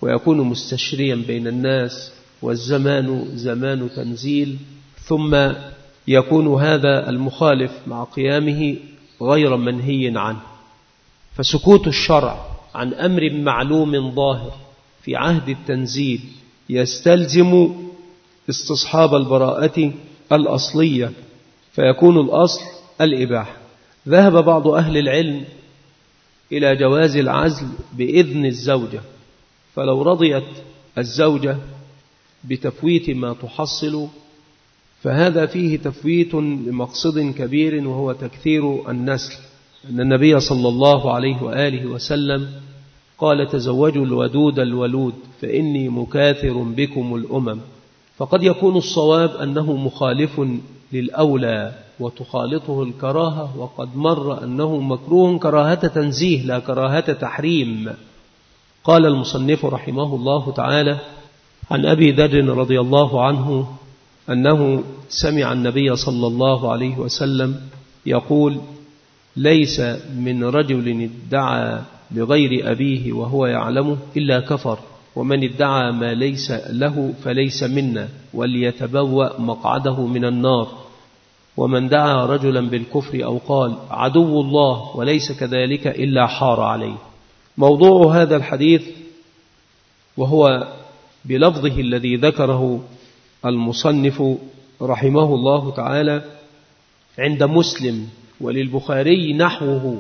S2: ويكون مستشريا بين الناس، والزمان زمان تنزيل، ثم يكون هذا المخالف مع قيامه غير منهي عنه. فسكوت الشرع عن أمر معلوم ظاهر في عهد التنزيل يستلزم استصحاب البراءة الأصلية، فيكون الأصل الإباحة. ذهب بعض أهل العلم إلى جواز العزل بإذن الزوجة، فلو رضيت الزوجة بتفويت ما تحصل فهذا فيه تفويت لمقصد كبير وهو تكثير النسل، أن النبي صلى الله عليه وآله وسلم قال: تزوجوا الودود الولود فإني مكاثر بكم الأمم. فقد يكون الصواب أنه مخالف للأولى وتخالطه الكراهة، وقد مر أنه مكروه كراهة تنزيه لا كراهة تحريم. قال المصنف رحمه الله تعالى: عن أبي ذر رضي الله عنه أنه سمع النبي صلى الله عليه وسلم يقول: ليس من رجل ادعى لغير أبيه وهو يعلمه إلا كفر، ومن ادعى ما ليس له فليس منا، وليتبوأ مقعده من النار. ومن دعا رجلا بالكفر أو قال عدو الله وليس كذلك إلا حار عليه. موضوع هذا الحديث وهو بلفظه الذي ذكره المصنف رحمه الله تعالى عند مسلم، وللبخاري نحوه،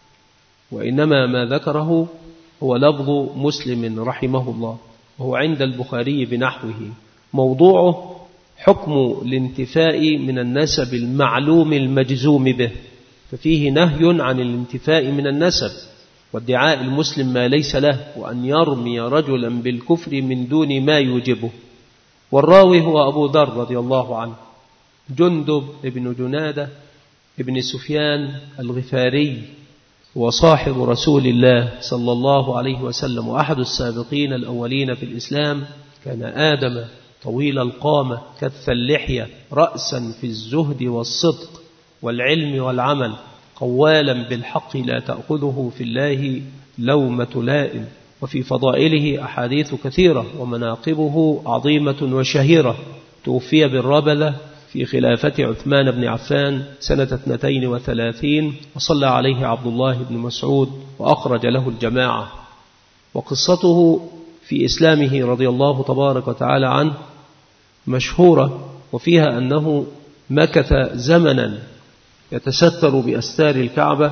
S2: وإنما ما ذكره هو لفظ مسلم رحمه الله، وهو عند البخاري بنحوه. موضوعه حكم الانتفاء من النسب المعلوم المجزوم به، ففيه نهي عن الانتفاء من النسب وادعاء المسلم ما ليس له، وأن يرمي رجلا بالكفر من دون ما يوجبه. والراوي هو أبو ذر رضي الله عنه، جندب ابن جنادة ابن سفيان الغفاري، وصاحب رسول الله صلى الله عليه وسلم، وأحد السابقين الأولين في الإسلام. كان آدم طويل القامة كث اللحية، رأسا في الزهد والصدق والعلم والعمل، قوالا بالحق لا تأخذه في الله لومة لائم. وفي فضائله أحاديث كثيرة ومناقبه عظيمة وشهيرة. توفي بالربذة في خلافة عثمان بن عفان سنة 32، وصلى عليه عبد الله بن مسعود وأخرج له الجماعة. وقصته في إسلامه رضي الله تبارك وتعالى عنه مشهورة، وفيها أنه مكث زمنا يتستر بأستار الكعبة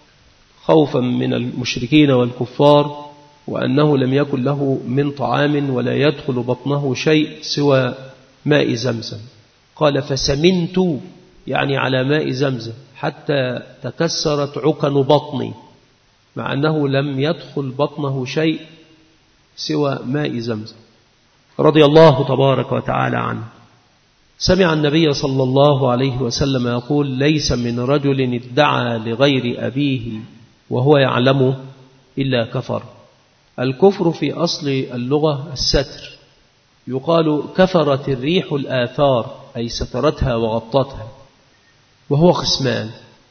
S2: خوفا من المشركين والكفار، وأنه لم يكن له من طعام ولا يدخل بطنه شيء سوى ماء زمزم. قال: فسمنت، يعني على ماء زمزم، حتى تكسرت عكن بطني، مع أنه لم يدخل بطنه شيء سوى ماء زمزم، رضي الله تبارك وتعالى عنه. سمع النبي صلى الله عليه وسلم يقول: ليس من رجل ادعى لغير أبيه وهو يعلمه إلا كفر. الكفر في أصل اللغة الستر، يقال كفرت الريح الآثار، أي سترتها وغطتها. وهو قسمان: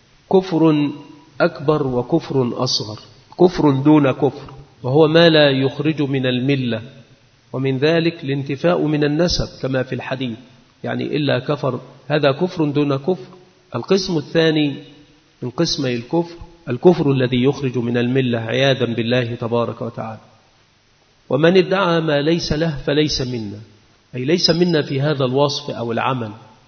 S2: كفر أكبر وكفر أصغر. كفر دون كفر، وهو ما لا يخرج من الملة، ومن ذلك الانتفاء من النسب كما في الحديث، يعني إلا كفر، هذا كفر دون كفر. القسم الثاني من قسمي الكفر، الكفر الذي يخرج من الملة عياذا بالله تبارك وتعالى. ومن ادعى ما ليس له فليس منا، أي ليس منا في هذا الوصف أو العمل.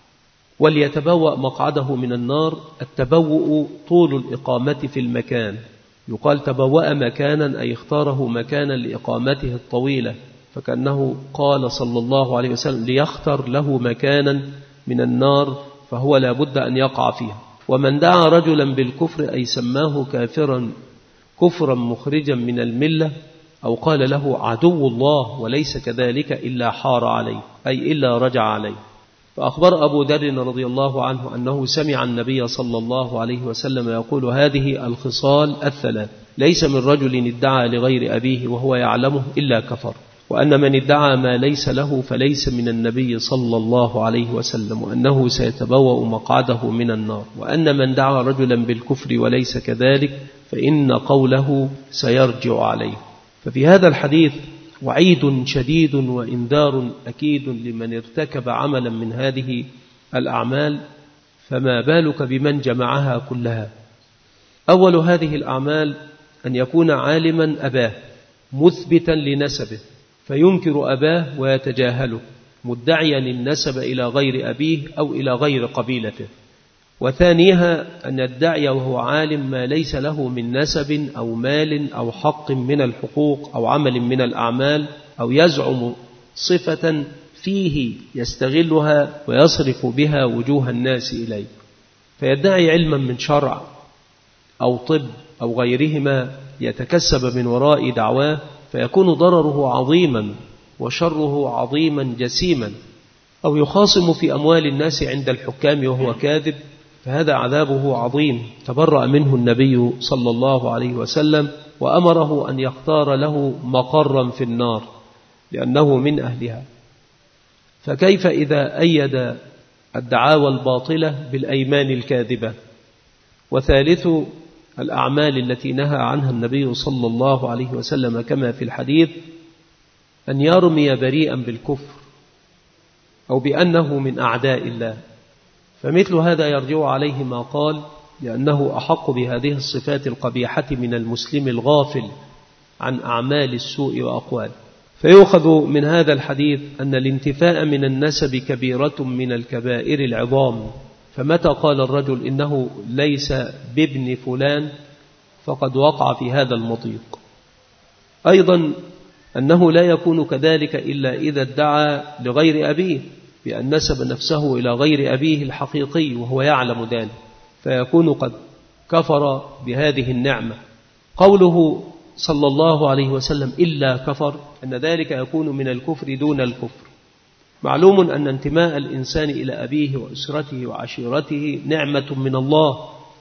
S2: وليتبوأ مقعده من النار. التبوء طول الإقامة في المكان، يقال تبوأ مكانا، أي اختاره مكانا لإقامته الطويلة، فكأنه قال صلى الله عليه وسلم ليختر له مكانا من النار، فهو لا بد أن يقع فيها. ومن دعا رجلا بالكفر، أي سماه كافرا كفرا مخرجا من الملة، أو قال له عدو الله وليس كذلك إلا حار عليه، أي إلا رجع عليه. فأخبر أبو ذر رضي الله عنه أنه سمع النبي صلى الله عليه وسلم يقول: هذه الخصال الثلاث ليس من رجل ادعى لغير أبيه وهو يعلمه إلا كفر، وأن من ادعى ما ليس له فليس من النبي صلى الله عليه وسلم، وأنه سيتبوأ مقعده من النار، وأن من دعا رجلا بالكفر وليس كذلك فإن قوله سيرجع عليه. ففي هذا الحديث وعيد شديد وإنذار أكيد لمن ارتكب عملا من هذه الأعمال، فما بالك بمن جمعها كلها. أول هذه الأعمال أن يكون عالما أباه مثبتا لنسبه فينكر أباه ويتجاهله مدعيا النسب إلى غير أبيه أو إلى غير قبيلته. وثانيها أن يدعي وهو عالم ما ليس له من نسب أو مال أو حق من الحقوق أو عمل من الأعمال، أو يزعم صفة فيه يستغلها ويصرف بها وجوه الناس إليه، فيدعي علما من شرع أو طب أو غيرهما يتكسب من وراء دعواه، فيكون ضرره عظيما وشره عظيما جسيما. أو يخاصم في أموال الناس عند الحكام وهو كاذب، فهذا عذابه عظيم. تبرأ منه النبي صلى الله عليه وسلم وأمره أن يختار له مقرا في النار لأنه من أهلها. فكيف إذا أيد الدعاوى الباطلة بالأيمان الكاذبة؟ وثالث الأعمال التي نهى عنها النبي صلى الله عليه وسلم كما في الحديث أن يرمي بريئا بالكفر أو بأنه من أعداء الله، فمثل هذا يرجع عليه ما قال، لأنه أحق بهذه الصفات القبيحة من المسلم الغافل عن أعمال السوء وأقوال. فيؤخذ من هذا الحديث أن الانتفاء من النسب كبيرة من الكبائر العظام، فمتى قال الرجل إنه ليس بابن فلان فقد وقع في هذا المضيق. أيضا أنه لا يكون كذلك إلا إذا ادعى لغير أبيه بأن نسب نفسه إلى غير أبيه الحقيقي وهو يعلم ذلك، فيكون قد كفر بهذه النعمة. قوله صلى الله عليه وسلم إلا كفر، أن ذلك يكون من الكفر دون الكفر. معلوم أن انتماء الإنسان إلى أبيه وأسرته وعشيرته نعمة من الله،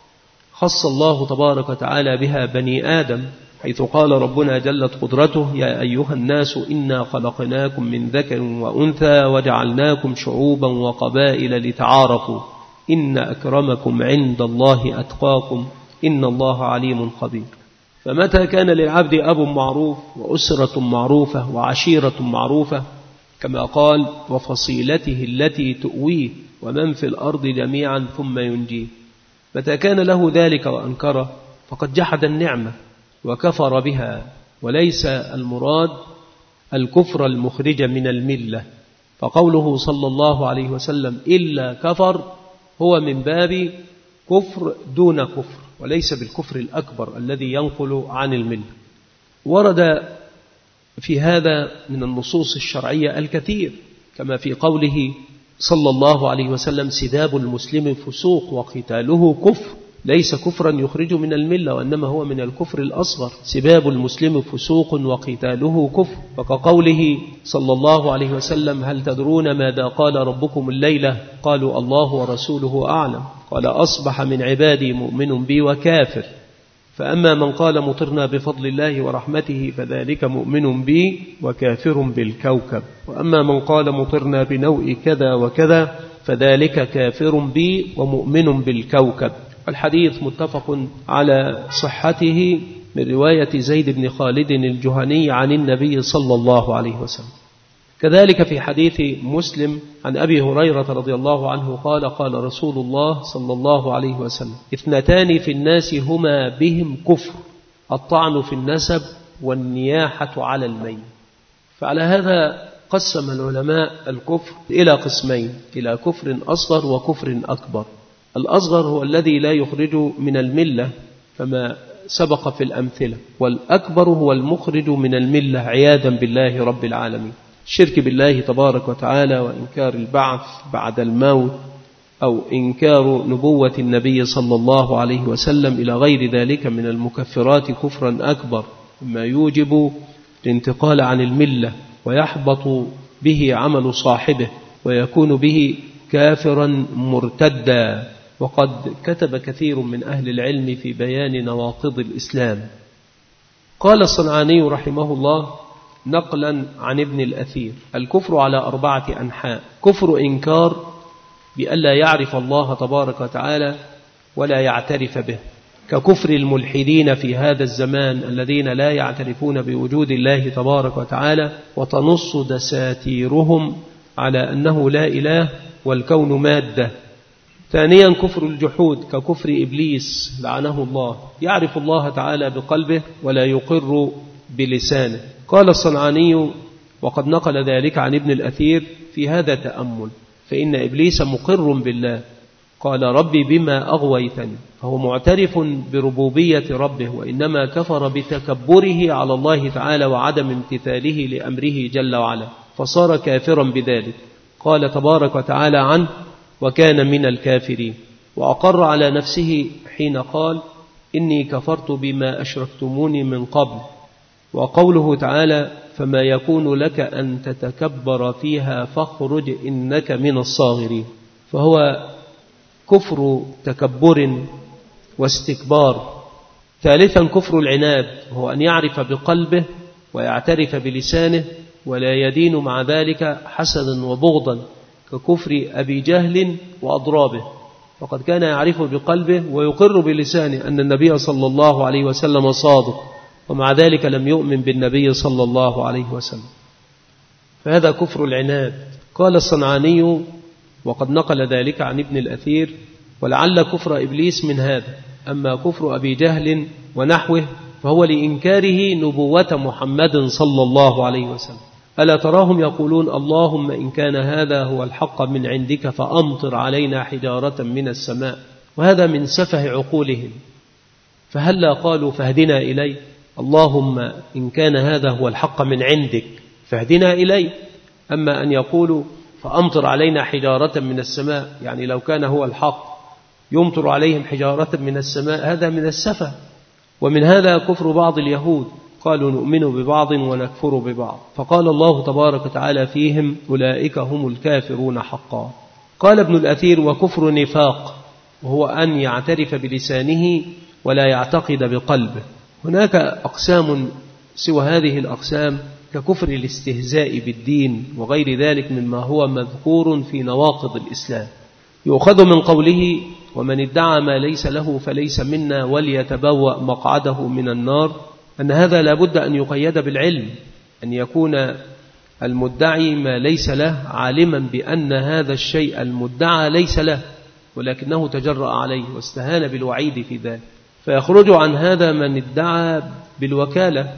S2: خص الله تبارك وتعالى بها بني آدم، حيث قال ربنا جلت قدرته يا أيها الناس إنا خلقناكم من ذكر وأنثى وجعلناكم شعوبا وقبائل لتعارفوا إن أكرمكم عند الله أتقاكم إن الله عليم خبير. فمتى كان للعبد أب معروف وأسرة معروفة وعشيرة معروفة، كما قال وفصيلته التي تؤويه ومن في الأرض جميعا ثم ينجيه، متى كان له ذلك وأنكره فقد جحد النعمة وكفر بها. وليس المراد الكفر المخرج من الملة، فقوله صلى الله عليه وسلم إلا كفر هو من باب كفر دون كفر، وليس بالكفر الأكبر الذي ينقل عن الملة. ورد في هذا من النصوص الشرعية الكثير، كما في قوله صلى الله عليه وسلم سباب المسلم فسوق وقتاله كفر، ليس كفرا يخرج من الملة وإنما هو من الكفر الأصغر. سباب المسلم فسوق وقتاله كفر. وكقوله صلى الله عليه وسلم هل تدرون ماذا قال ربكم الليلة؟ قالوا الله ورسوله أعلم. قال أصبح من عبادي مؤمن بي وكافر، فأما من قال مطرنا بفضل الله ورحمته فذلك مؤمن بي وكافر بالكوكب، وأما من قال مطرنا بنوء كذا وكذا فذلك كافر بي ومؤمن بالكوكب. الحديث متفق على صحته من رواية زيد بن خالد الجهني عن النبي صلى الله عليه وسلم. كذلك في حديث مسلم عن أبي هريرة رضي الله عنه قال قال رسول الله صلى الله عليه وسلم اثنتان في الناس هما بهم كفر، الطعن في النسب والنياحة على الميت. فعلى هذا قسم العلماء الكفر إلى قسمين، إلى كفر أصغر وكفر أكبر. الأصغر هو الذي لا يخرج من الملة كما سبق في الأمثلة، والأكبر هو المخرج من الملة عياذا بالله رب العالمين، الشرك بالله تبارك وتعالى وإنكار البعث بعد الموت أو إنكار نبوة النبي صلى الله عليه وسلم إلى غير ذلك من المكفرات كفرا أكبر، مما يوجب الانتقال عن الملة ويحبط به عمل صاحبه ويكون به كافرا مرتدا. وقد كتب كثير من أهل العلم في بيان نواقض الإسلام. قال الصنعاني رحمه الله نقلا عن ابن الأثير الكفر على 4 أنحاء: كفر إنكار بأن لا يعرف الله تبارك وتعالى ولا يعترف به، ككفر الملحدين في هذا الزمان الذين لا يعترفون بوجود الله تبارك وتعالى، وتنص دساتيرهم على أنه لا إله والكون مادة. ثانيا كفر الجحود ككفر إبليس لعنه الله، يعرف الله تعالى بقلبه ولا يقر بلسانه. قال الصنعاني وقد نقل ذلك عن ابن الأثير في هذا تأمل: فإن إبليس مقر بالله، قال ربي بما أغويتني، فهو معترف بربوبية ربه، وإنما كفر بتكبره على الله تعالى وعدم امتثاله لأمره جل وعلا، فصار كافرا بذلك. قال تبارك وتعالى عنه: وكان من الكافرين. وأقر على نفسه حين قال: إني كفرت بما أشركتموني من قبل. وقوله تعالى: فما يكون لك أن تتكبر فيها فاخرج إنك من الصاغرين. فهو كفر تكبر واستكبار. ثالثا كفر العناد، وهو أن يعرف بقلبه ويعترف بلسانه ولا يدين مع ذلك حسدا وبغضا، ككفر أبي جهل وأضرابه، فقد كان يعرف بقلبه ويقر بلسانه أن النبي صلى الله عليه وسلم صادق، ومع ذلك لم يؤمن بالنبي صلى الله عليه وسلم، فهذا كفر العناد. قال الصنعاني وقد نقل ذلك عن ابن الأثير: ولعل كفر إبليس من هذا، أما كفر أبي جهل ونحوه فهو لإنكاره نبوة محمد صلى الله عليه وسلم. ألا تراهم يقولون: اللهم إن كان هذا هو الحق من عندك فأمطر علينا حجارة من السماء، وهذا من سفه عقولهم. فهلا قالوا: فاهدنا إليه، اللهم إن كان هذا هو الحق من عندك فاهدنا إليه. أما أن يقولوا فأمطر علينا حجارة من السماء، يعني لو كان هو الحق يمطر عليهم حجارة من السماء، هذا من السفه. ومن هذا كفر بعض اليهود، قالوا نؤمن ببعض ونكفر ببعض، فقال الله تبارك وتعالى فيهم: أولئك هم الكافرون حقا. قال ابن الأثير: وكفر نفاق، وهو أن يعترف بلسانه ولا يعتقد بقلبه. هناك أقسام سوى هذه الأقسام، ككفر الاستهزاء بالدين وغير ذلك مما هو مذكور في نواقض الإسلام. يؤخذ من قوله: ومن ادعى ما ليس له فليس منا وليتبوأ مقعده من النار، أن هذا لا بد أن يقيد بالعلم، أن يكون المدعي ما ليس له عالما بأن هذا الشيء المدعى ليس له، ولكنه تجرأ عليه واستهان بالوعيد في ذلك، فيخرج عن هذا من ادعى بالوكالة،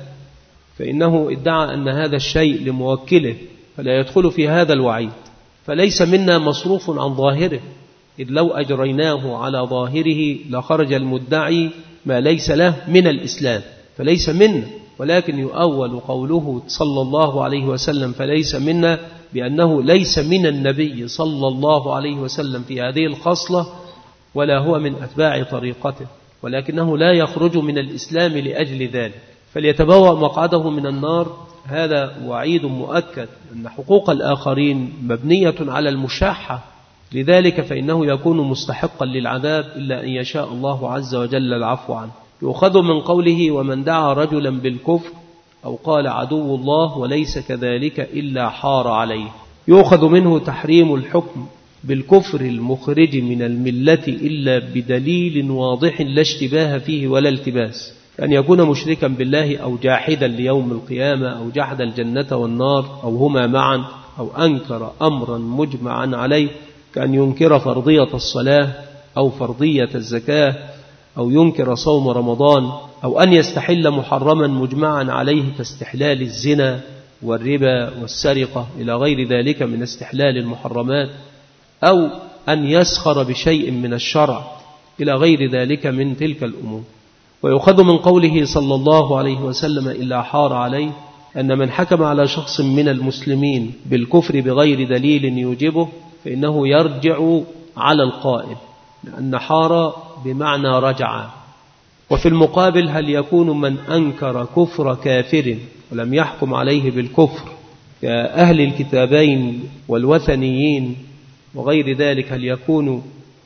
S2: فإنه ادعى أن هذا الشيء لموكله، فلا يدخل في هذا الوعيد. فليس منا مصروف عن ظاهره، إذ لو أجريناه على ظاهره لخرج المدعي ما ليس له من الإسلام، فليس منا. ولكن يؤول قوله صلى الله عليه وسلم فليس منا بأنه ليس من النبي صلى الله عليه وسلم في هذه الخصلة، ولا هو من أتباع طريقته، ولكنه لا يخرج من الإسلام لأجل ذلك، فليتبوأ مقعده من النار. هذا وعيد مؤكد أن حقوق الآخرين مبنية على المشاحة، لذلك فإنه يكون مستحقا للعذاب إلا أن يشاء الله عز وجل العفو عنه. يؤخذ من قوله: ومن دعا رجلا بالكفر أو قال عدو الله وليس كذلك إلا حار عليه. يؤخذ منه تحريم الحكم بالكفر المخرج من الملة إلا بدليل واضح لا اشتباه فيه ولا التباس، أن يكون مشركا بالله أو جاحدا ليوم القيامة أو جحد الجنة والنار أو هما معا، أو أنكر أمرا مجمعا عليه، كأن ينكر فرضية الصلاة أو فرضية الزكاة، أو ينكر صوم رمضان، أو أن يستحل محرما مجمعا عليه كاستحلال الزنا والربا والسرقة إلى غير ذلك من استحلال المحرمات، أو أن يسخر بشيء من الشرع إلى غير ذلك من تلك الأمور. ويؤخذ من قوله صلى الله عليه وسلم إلا حار عليه أن من حكم على شخص من المسلمين بالكفر بغير دليل يوجبه فإنه يرجع على القائل، لأن حار بمعنى رجع. وفي المقابل هل يكون من أنكر كفر كافر ولم يحكم عليه بالكفر كأهل الكتابين والوثنيين وغير ذلك، هل يكون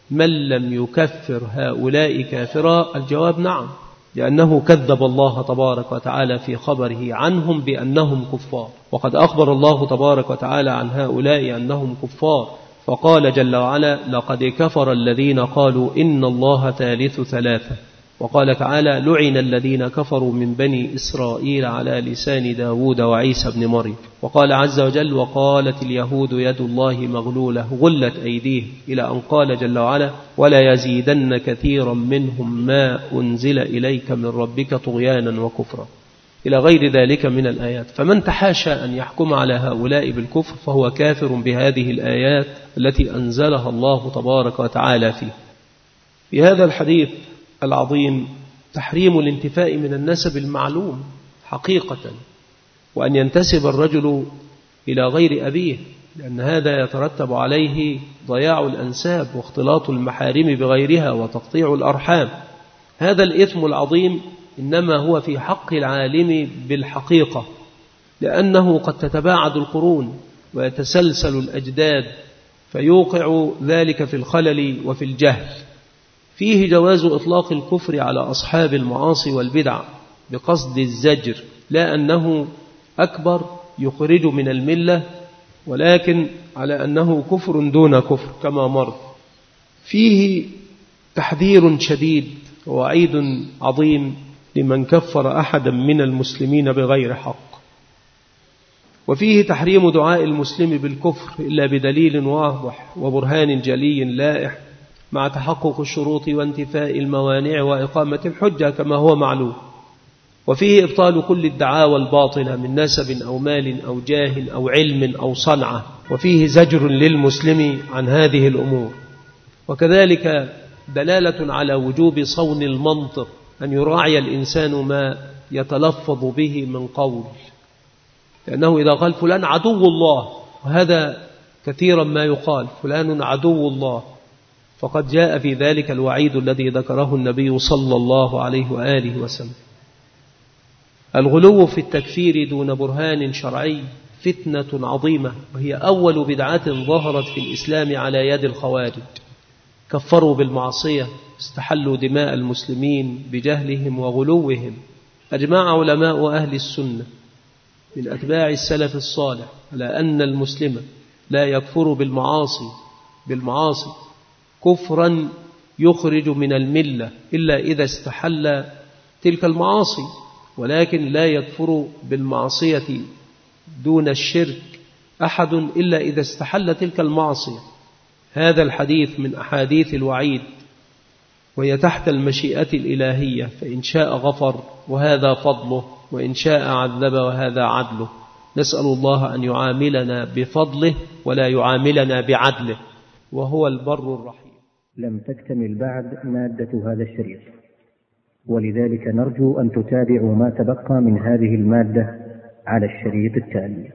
S2: من لم يكفر هؤلاء كافرا؟ الجواب نعم، لأنه كذب الله تبارك وتعالى في خبره عنهم بأنهم كفار، وقد أخبر الله تبارك وتعالى عن هؤلاء أنهم كفار، فقال جل وعلا: لقد كفر الذين قالوا إن الله ثالث ثلاثة، وقال تعالى: لعن الذين كفروا من بني إسرائيل على لسان داود وعيسى بن مريم. وقال عز وجل: وقالت اليهود يد الله مغلولة غلت أيديهم، إلى أن قال جل وعلا: ولا يزيدن كثيرا منهم ما أنزل إليك من ربك طغيانا وكفرا، إلى غير ذلك من الآيات. فمن تحاشى أن يحكم على هؤلاء بالكفر فهو كافر بهذه الآيات التي أنزلها الله تبارك وتعالى فيه. في هذا الحديث العظيم تحريم الانتفاء من النسب المعلوم حقيقة، وأن ينتسب الرجل إلى غير أبيه، لأن هذا يترتب عليه ضياع الأنساب واختلاط المحارم بغيرها وتقطيع الأرحام. هذا الإثم العظيم إنما هو في حق العالم بالحقيقة، لأنه قد تتباعد القرون ويتسلسل الأجداد فيوقع ذلك في الخلل وفي الجهل. فيه جواز إطلاق الكفر على أصحاب المعاصي والبدع بقصد الزجر، لا أنه أكبر يخرج من الملة، ولكن على أنه كفر دون كفر كما مر. فيه تحذير شديد ووعيد عظيم لمن كفر أحدا من المسلمين بغير حق. وفيه تحريم دعاء المسلم بالكفر إلا بدليل واضح وبرهان جلي لائح، مع تحقق الشروط وانتفاء الموانع وإقامة الحجة كما هو معلوم. وفيه إبطال كل الدعاوى الباطلة من نسب أو مال أو جاه أو علم أو صنعة، وفيه زجر للمسلم عن هذه الأمور. وكذلك دلالة على وجوب صون المنطق، أن يراعي الإنسان ما يتلفظ به من قول، لأنه إذا قال فلان عدو الله، وهذا كثيرا ما يقال فلان عدو الله، فقد جاء في ذلك الوعيد الذي ذكره النبي صلى الله عليه وآله وسلم. الغلو في التكفير دون برهان شرعي فتنة عظيمة، وهي أول بدعة ظهرت في الإسلام على يد الخوارج. كفروا بالمعصية، استحلوا دماء المسلمين بجهلهم وغلوهم. أجمع علماء أهل السنة من أتباع السلف الصالح على أن المسلم لا يكفر بالمعاصي كفرا يخرج من الملة إلا إذا استحل تلك المعاصي، ولكن لا يكفر بالمعصية دون الشرك أحد إلا إذا استحل تلك المعصية. هذا الحديث من أحاديث الوعيد، وهي تحت المشيئة الإلهية، فإن شاء غفر وهذا فضله، وإن شاء عذب وهذا عدله. نسأل الله أن يعاملنا بفضله ولا يعاملنا بعدله، وهو البر الرحيم.
S1: لم تكتمل بعد مادة هذا الشريط، ولذلك نرجو أن تتابعوا ما تبقى من هذه المادة على الشريط التالي.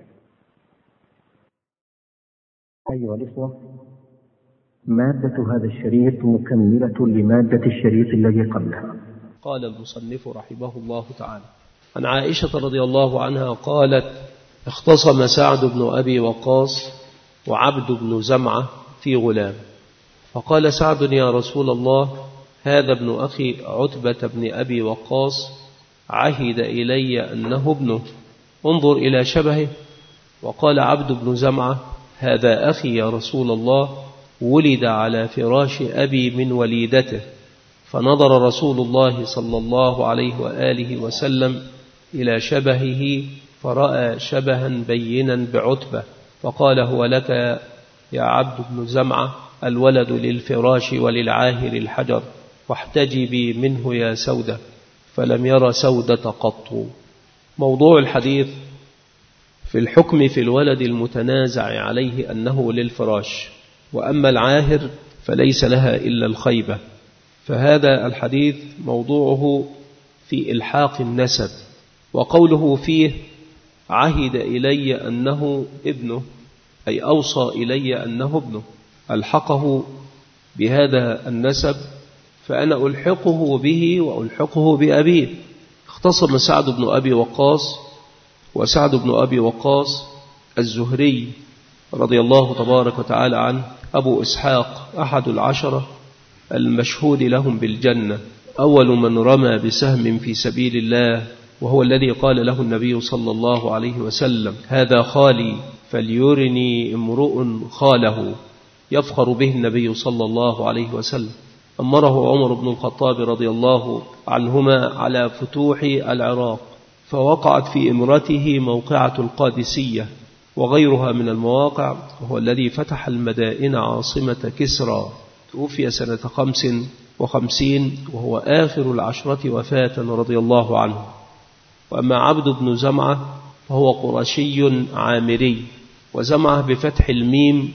S1: أيها الإخوة، مادة هذا الشريط مكملة لمادة الشريط الذي قبلها.
S2: قال المصنف رحمه الله تعالى: عن عائشة رضي الله عنها قالت: اختصم سعد بن أبي وقاص وعبد بن زمعة في غلام، فقال سعد: يا رسول الله، هذا ابن أخي عتبة بن أبي وقاص عهد إلي أنه ابنه، انظر إلى شبهه. وقال عبد بن زمعة: هذا أخي يا رسول الله، ولد على فراش أبي من وليدته. فنظر رسول الله صلى الله عليه وآله وسلم إلى شبهه فرأى شبها بينا بعتبة، فقال: هو لك يا عبد بن زمعة، الولد للفراش وللعاهر الحجر، واحتجبي منه يا سودة. فلم ير سودة قط. موضوع الحديث في الحكم في الولد المتنازع عليه أنه للفراش، وأما العاهر فليس لها إلا الخيبة. فهذا الحديث موضوعه في إلحاق النسب. وقوله فيه عهد إلي أنه ابنه، أي أوصى إلي أنه ابنه، ألحقه بهذا النسب، فأنا ألحقه به وألحقه بأبيه. اختصم سعد بن أبي وقاص، وسعد بن أبي وقاص الزهري رضي الله تبارك وتعالى عنه أبو إسحاق، أحد العشرة المشهود لهم بالجنة، أول من رمى بسهم في سبيل الله، وهو الذي قال له النبي صلى الله عليه وسلم: هذا خالي فليرني امرؤ خاله، يفخر به النبي صلى الله عليه وسلم. أمره عمر بن الخطاب رضي الله عنهما على فتوح العراق، فوقعت في إمرته موقعة القادسية وغيرها من المواقع، وهو الذي فتح المدائن عاصمة كسرى. توفي سنة 55 وهو آخر العشرة وفاة رضي الله عنه. وأما عبد بن زمعة فهو قرشي عامري، وزمعة بفتح الميم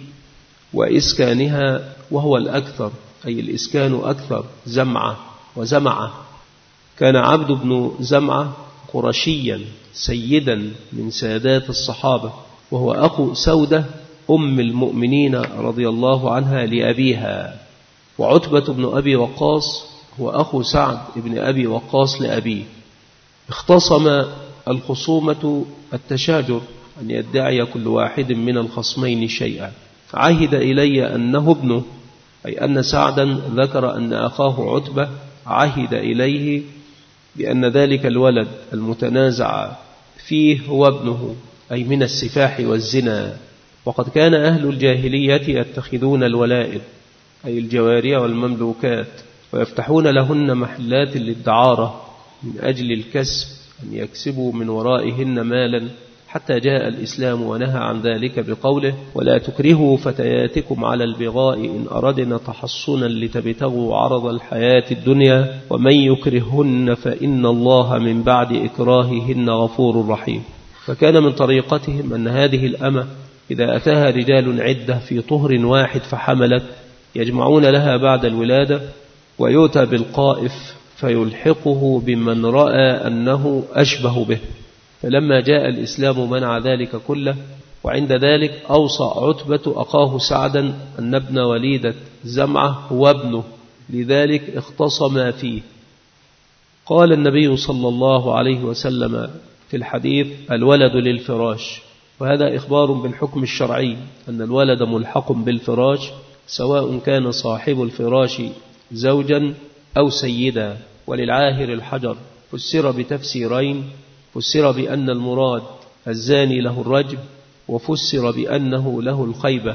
S2: وإسكانها وهو الأكثر، أي الإسكان أكثر، زمعة وزمعة. كان عبد بن زمعة قرشيا سيدا من سادات الصحابة، وهو أخو سودة أم المؤمنين رضي الله عنها لأبيها. وعتبة بن أبي وقاص هو أخو سعد بن أبي وقاص لأبيه. اختصم الخصومة التشاجر، أن يدعي كل واحد من الخصمين شيئا. عهد إلي أنه ابنه، أي أن سعدا ذكر أن أخاه عتبة عهد إليه بأن ذلك الولد المتنازع فيه هو ابنه، أي من السفاح والزنا. وقد كان أهل الجاهلية يتخذون الولائد، أي الجواري والمملوكات، ويفتحون لهن محلات للدعارة من أجل الكسب، أن يكسبوا من ورائهن مالا، حتى جاء الإسلام ونهى عن ذلك بقوله: ولا تكرهوا فتياتكم على البغاء إن أردنا تحصنا لتبتغوا عرض الحياة الدنيا ومن يكرههن فإن الله من بعد إكراههن غفور رحيم. فكان من طريقتهم أن هذه الأمة إذا أتاها رجال عدة في طهر واحد فحملت، يجمعون لها بعد الولادة، ويؤتى بالقائف فيلحقه بمن رأى أنه أشبه به. فلما جاء الإسلام منع ذلك كله. وعند ذلك أوصى عتبة أخاه سعدا أن ابن وليدة زمعة هو ابنه، لذلك اختصما فيه. قال النبي صلى الله عليه وسلم في الحديث: الولد للفراش. وهذا إخبار بالحكم الشرعي أن الولد ملحق بالفراش، سواء كان صاحب الفراش زوجا أو سيدا. وللعاهر الحجر فسر بتفسيرين: فسر بأن المراد الزاني له الرجم، وفسر بأنه له الخيبة.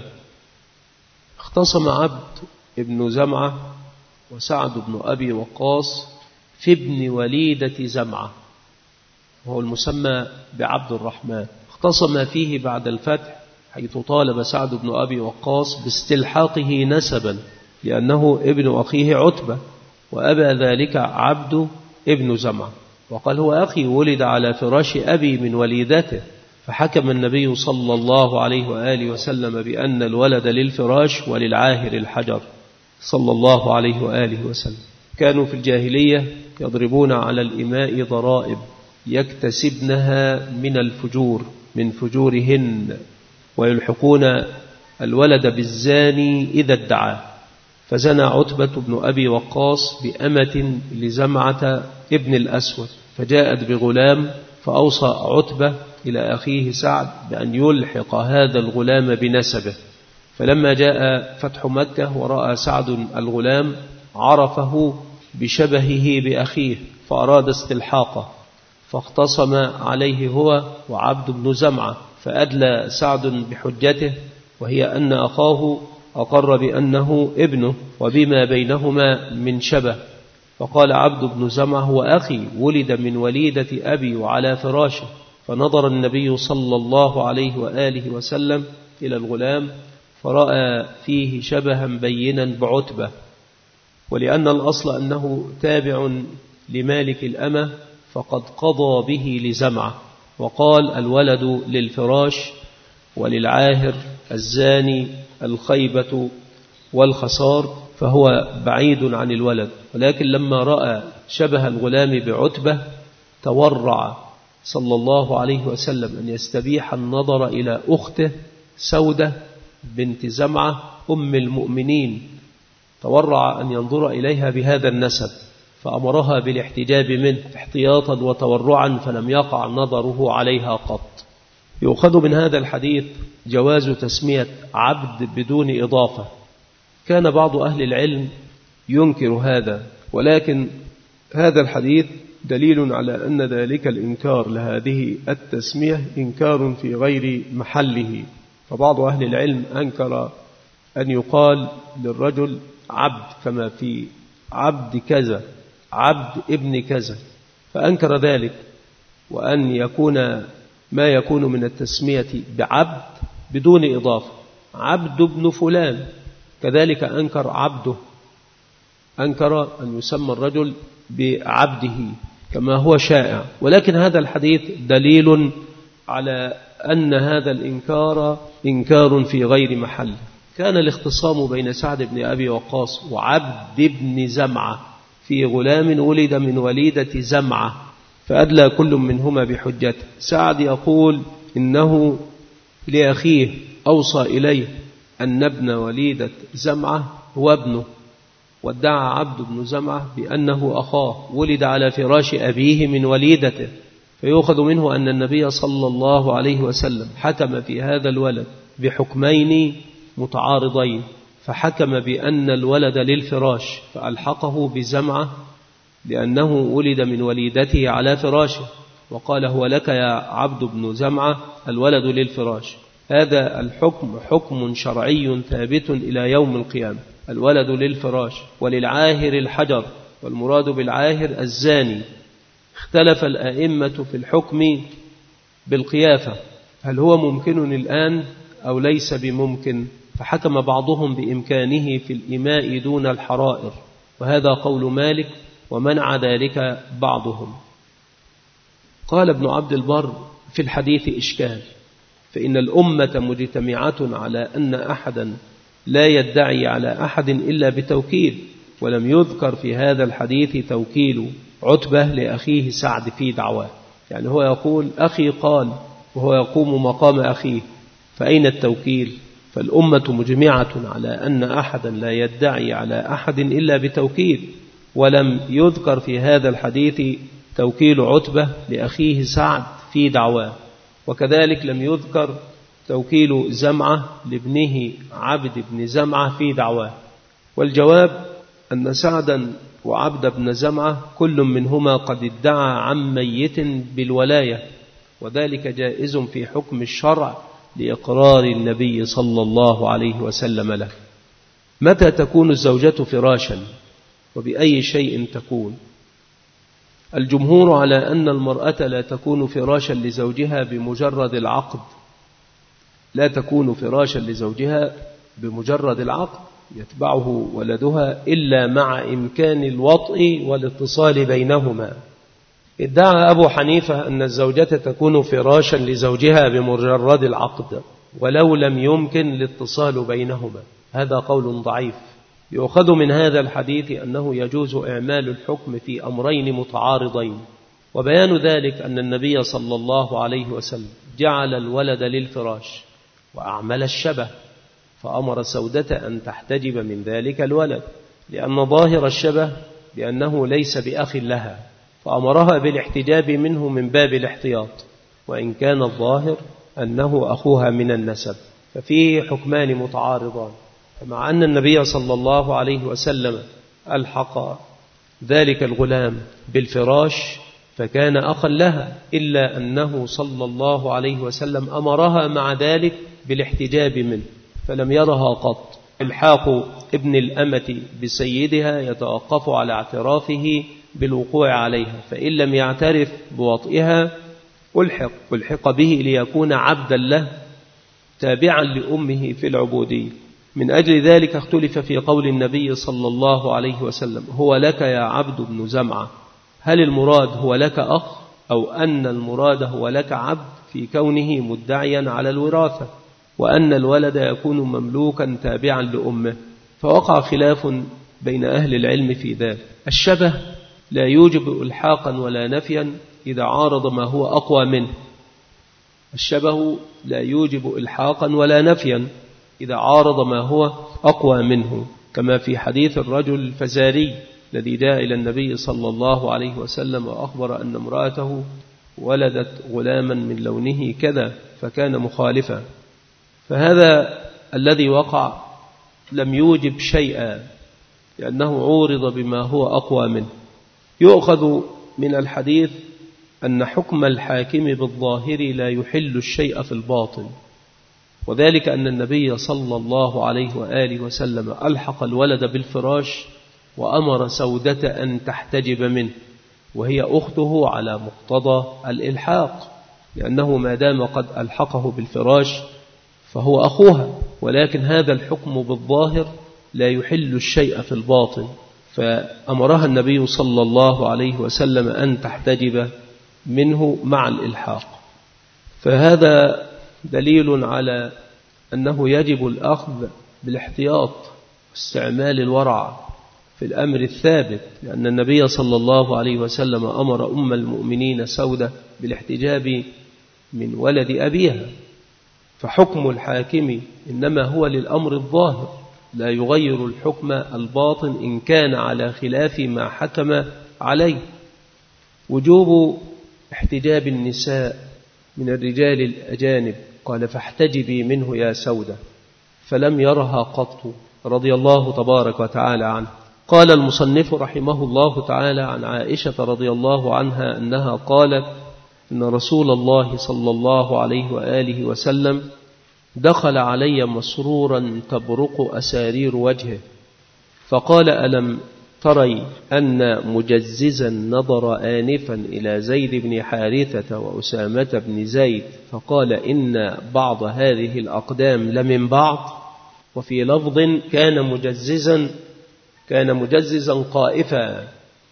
S2: اختصم عبد ابن زمعة وسعد بن أبي وقاص في ابن وليدة زمعة، وهو المسمى بعبد الرحمن. اختصم فيه بعد الفتح، حيث طالب سعد بن أبي وقاص باستلحاقه نسبا، لأنه ابن أخيه عتبة، وأبى ذلك عبد ابن زمعة، وقال: هو أخي ولد على فراش أبي من وليدته. فحكم النبي صلى الله عليه وآله وسلم بأن الولد للفراش وللعاهر الحجر صلى الله عليه وآله وسلم. كانوا في الجاهلية يضربون على الإماء ضرائب يكتسبنها من الفجور، من فجورهن، ويلحقون الولد بالزاني إذا ادعى. فزنى عتبة بن أبي وقاص بأمة لزمعة ابن الأسود، فجاءت بغلام، فأوصى عتبة إلى أخيه سعد بأن يلحق هذا الغلام بنسبه. فلما جاء فتح مكة ورأى سعد الغلام عرفه بشبهه بأخيه، فأراد استلحاقه، فاختصم عليه هو وعبد بن زمعة، فأدلى سعد بحجته، وهي أن أخاه أقر بأنه ابنه وبما بينهما من شبه. فقال عبد بن زمعة: هو أخي ولد من وليدة أبي وعلى فراشه. فنظر النبي صلى الله عليه وآله وسلم إلى الغلام فرأى فيه شبها بينا بعتبة، ولأن الأصل أنه تابع لمالك الأمة فقد قضى به لزمعة، وقال: الولد للفراش وللعاهر الزاني الخيبة والخسار، فهو بعيد عن الولد. ولكن لما رأى شبه الغلام بعتبة تورع صلى الله عليه وسلم أن يستبيح النظر إلى أخته سودة بنت زمعة أم المؤمنين، تورع أن ينظر إليها بهذا النسب، فأمرها بالاحتجاب منه احتياطا وتورعا، فلم يقع نظره عليها قط. يؤخذ من هذا الحديث جواز تسمية عبد بدون إضافة. كان بعض أهل العلم ينكر هذا، ولكن هذا الحديث دليل على أن ذلك الإنكار لهذه التسمية إنكار في غير محله. فبعض أهل العلم أنكر أن يقال للرجل عبد كما في عبد كذا عبد ابن كذا، فأنكر ذلك، وأن يكون ما يكون من التسمية بعبد بدون إضافة، عبد ابن فلان، كذلك أنكر عبده، أنكر أن يسمى الرجل بعبده كما هو شائع. ولكن هذا الحديث دليل على أن هذا الإنكار إنكار في غير محل. كان الاختصام بين سعد بن أبي وقاص وعبد بن زمعة في غلام ولد من وليدة زمعة، فأدلى كل منهما بحجته. سعد يقول إنه لأخيه أوصى إليه أن ابن وليدة زمعة هو ابنه، وادعى عبد بن زمعة بأنه أخاه ولد على فراش أبيه من وليدته، فيؤخذ منه أن النبي صلى الله عليه وسلم حكم في هذا الولد بحكمين متعارضين، فحكم بأن الولد للفراش فألحقه بزمعة لأنه ولد من وليدته على فراشه، وقال هو لك يا عبد بن زمعة الولد للفراش. هذا الحكم حكم شرعي ثابت إلى يوم القيامة، الولد للفراش. وللعاهر الحجر، والمراد بالعاهر الزاني. اختلف الأئمة في الحكم بالقيافة، هل هو ممكن الآن أو ليس بممكن، فحكم بعضهم بإمكانه في الإماء دون الحرائر، وهذا قول مالك، ومنع ذلك بعضهم. قال ابن عبد البر في الحديث إشكال، فإن الأمة مجتمعة على أن أحدا لا يدعي على أحد إلا بتوكيل، ولم يذكر في هذا الحديث توكيل عتبة لأخيه سعد في دعواه. يعني هو يقول أخي قال، وهو يقوم مقام أخيه، فأين التوكيل؟ فالأمة مجمعة على أن أحدا لا يدعي على أحد إلا بتوكيل، ولم يذكر في هذا الحديث توكيل عتبة لأخيه سعد في دعواه، وكذلك لم يذكر توكيل زمعة لابنه عبد بن زمعة في دعواه. والجواب أن سعدا وعبد بن زمعة كل منهما قد ادعى عن ميت بالولاية، وذلك جائز في حكم الشرع لإقرار النبي صلى الله عليه وسلم له. متى تكون الزوجة فراشا وبأي شيء تكون؟ الجمهور على أن المرأة لا تكون فراشا لزوجها بمجرد العقد، لا تكون فراشا لزوجها بمجرد العقد يتبعه ولدها إلا مع إمكان الوطء والاتصال بينهما. ادعى أبو حنيفة أن الزوجة تكون فراشا لزوجها بمجرد العقد ولو لم يمكن الاتصال بينهما، هذا قول ضعيف. يؤخذ من هذا الحديث أنه يجوز إعمال الحكم في أمرين متعارضين، وبيان ذلك أن النبي صلى الله عليه وسلم جعل الولد للفراش وأعمل الشبه، فأمر سودة أن تحتجب من ذلك الولد، لأن ظاهر الشبه بأنه ليس بأخ لها، فأمرها بالاحتجاب منه من باب الاحتياط، وإن كان الظاهر أنه أخوها من النسب، ففيه حكمان متعارضان. فمع أن النبي صلى الله عليه وسلم ألحق ذلك الغلام بالفراش فكان أخا لها، إلا أنه صلى الله عليه وسلم أمرها مع ذلك بالاحتجاب منه، فلم يرها قط. الحاق ابن الأمة بسيدها يتوقف على اعترافه بالوقوع عليها، فإن لم يعترف بوطئها ألحق به ليكون عبدا له تابعا لأمه في العبودية. من أجل ذلك اختلف في قول النبي صلى الله عليه وسلم هو لك يا عبد بن زمعة، هل المراد هو لك أخ أو أن المراد هو لك عبد في كونه مدعيا على الوراثة، وأن الولد يكون مملوكا تابعا لأمه؟ فوقع خلاف بين أهل العلم في ذلك. الشبه لا يوجب إلحاقا ولا نفيا إذا عارض ما هو أقوى منه، الشبه لا يوجب إلحاقا ولا نفيا إذا عارض ما هو أقوى منه، كما في حديث الرجل الفزاري الذي جاء إلى النبي صلى الله عليه وسلم وأخبر أن امرأته ولدت غلاما من لونه كذا فكان مخالفا، فهذا الذي وقع لم يوجب شيئا لأنه عورض بما هو أقوى منه. يؤخذ من الحديث أن حكم الحاكم بالظاهر لا يحل الشيء في الباطن، وذلك أن النبي صلى الله عليه وآله وسلم ألحق الولد بالفراش وأمر سودة أن تحتجب منه، وهي أخته على مقتضى الإلحاق، لأنه ما دام قد ألحقه بالفراش فهو أخوها، ولكن هذا الحكم بالظاهر لا يحل الشيء في الباطن، فأمرها النبي صلى الله عليه وسلم أن تحتجب منه مع الإلحاق. فهذا دليل على أنه يجب الأخذ بالاحتياط واستعمال الورع في الأمر الثابت، لأن النبي صلى الله عليه وسلم أمر أم المؤمنين سودة بالاحتجاب من ولد أبيها، فحكم الحاكم إنما هو للأمر الظاهر، لا يغير الحكم الباطن إن كان على خلاف ما حكم عليه. وجوب احتجاب النساء من الرجال الأجانب، قال فاحتجبي منه يا سودة، فلم يرها قط رضي الله تبارك وتعالى عنه. قال المصنف رحمه الله تعالى عن عائشة رضي الله عنها أنها قالت إن رسول الله صلى الله عليه وآله وسلم دخل علي مسرورا تبرق أسارير وجهه، فقال ألم تري أن مجززا نظر آنفا إلى زيد بن حارثة وأسامة بن زيد فقال إن بعض هذه الأقدام لمن بعض، وفي لفظ كان مجززا قائفا.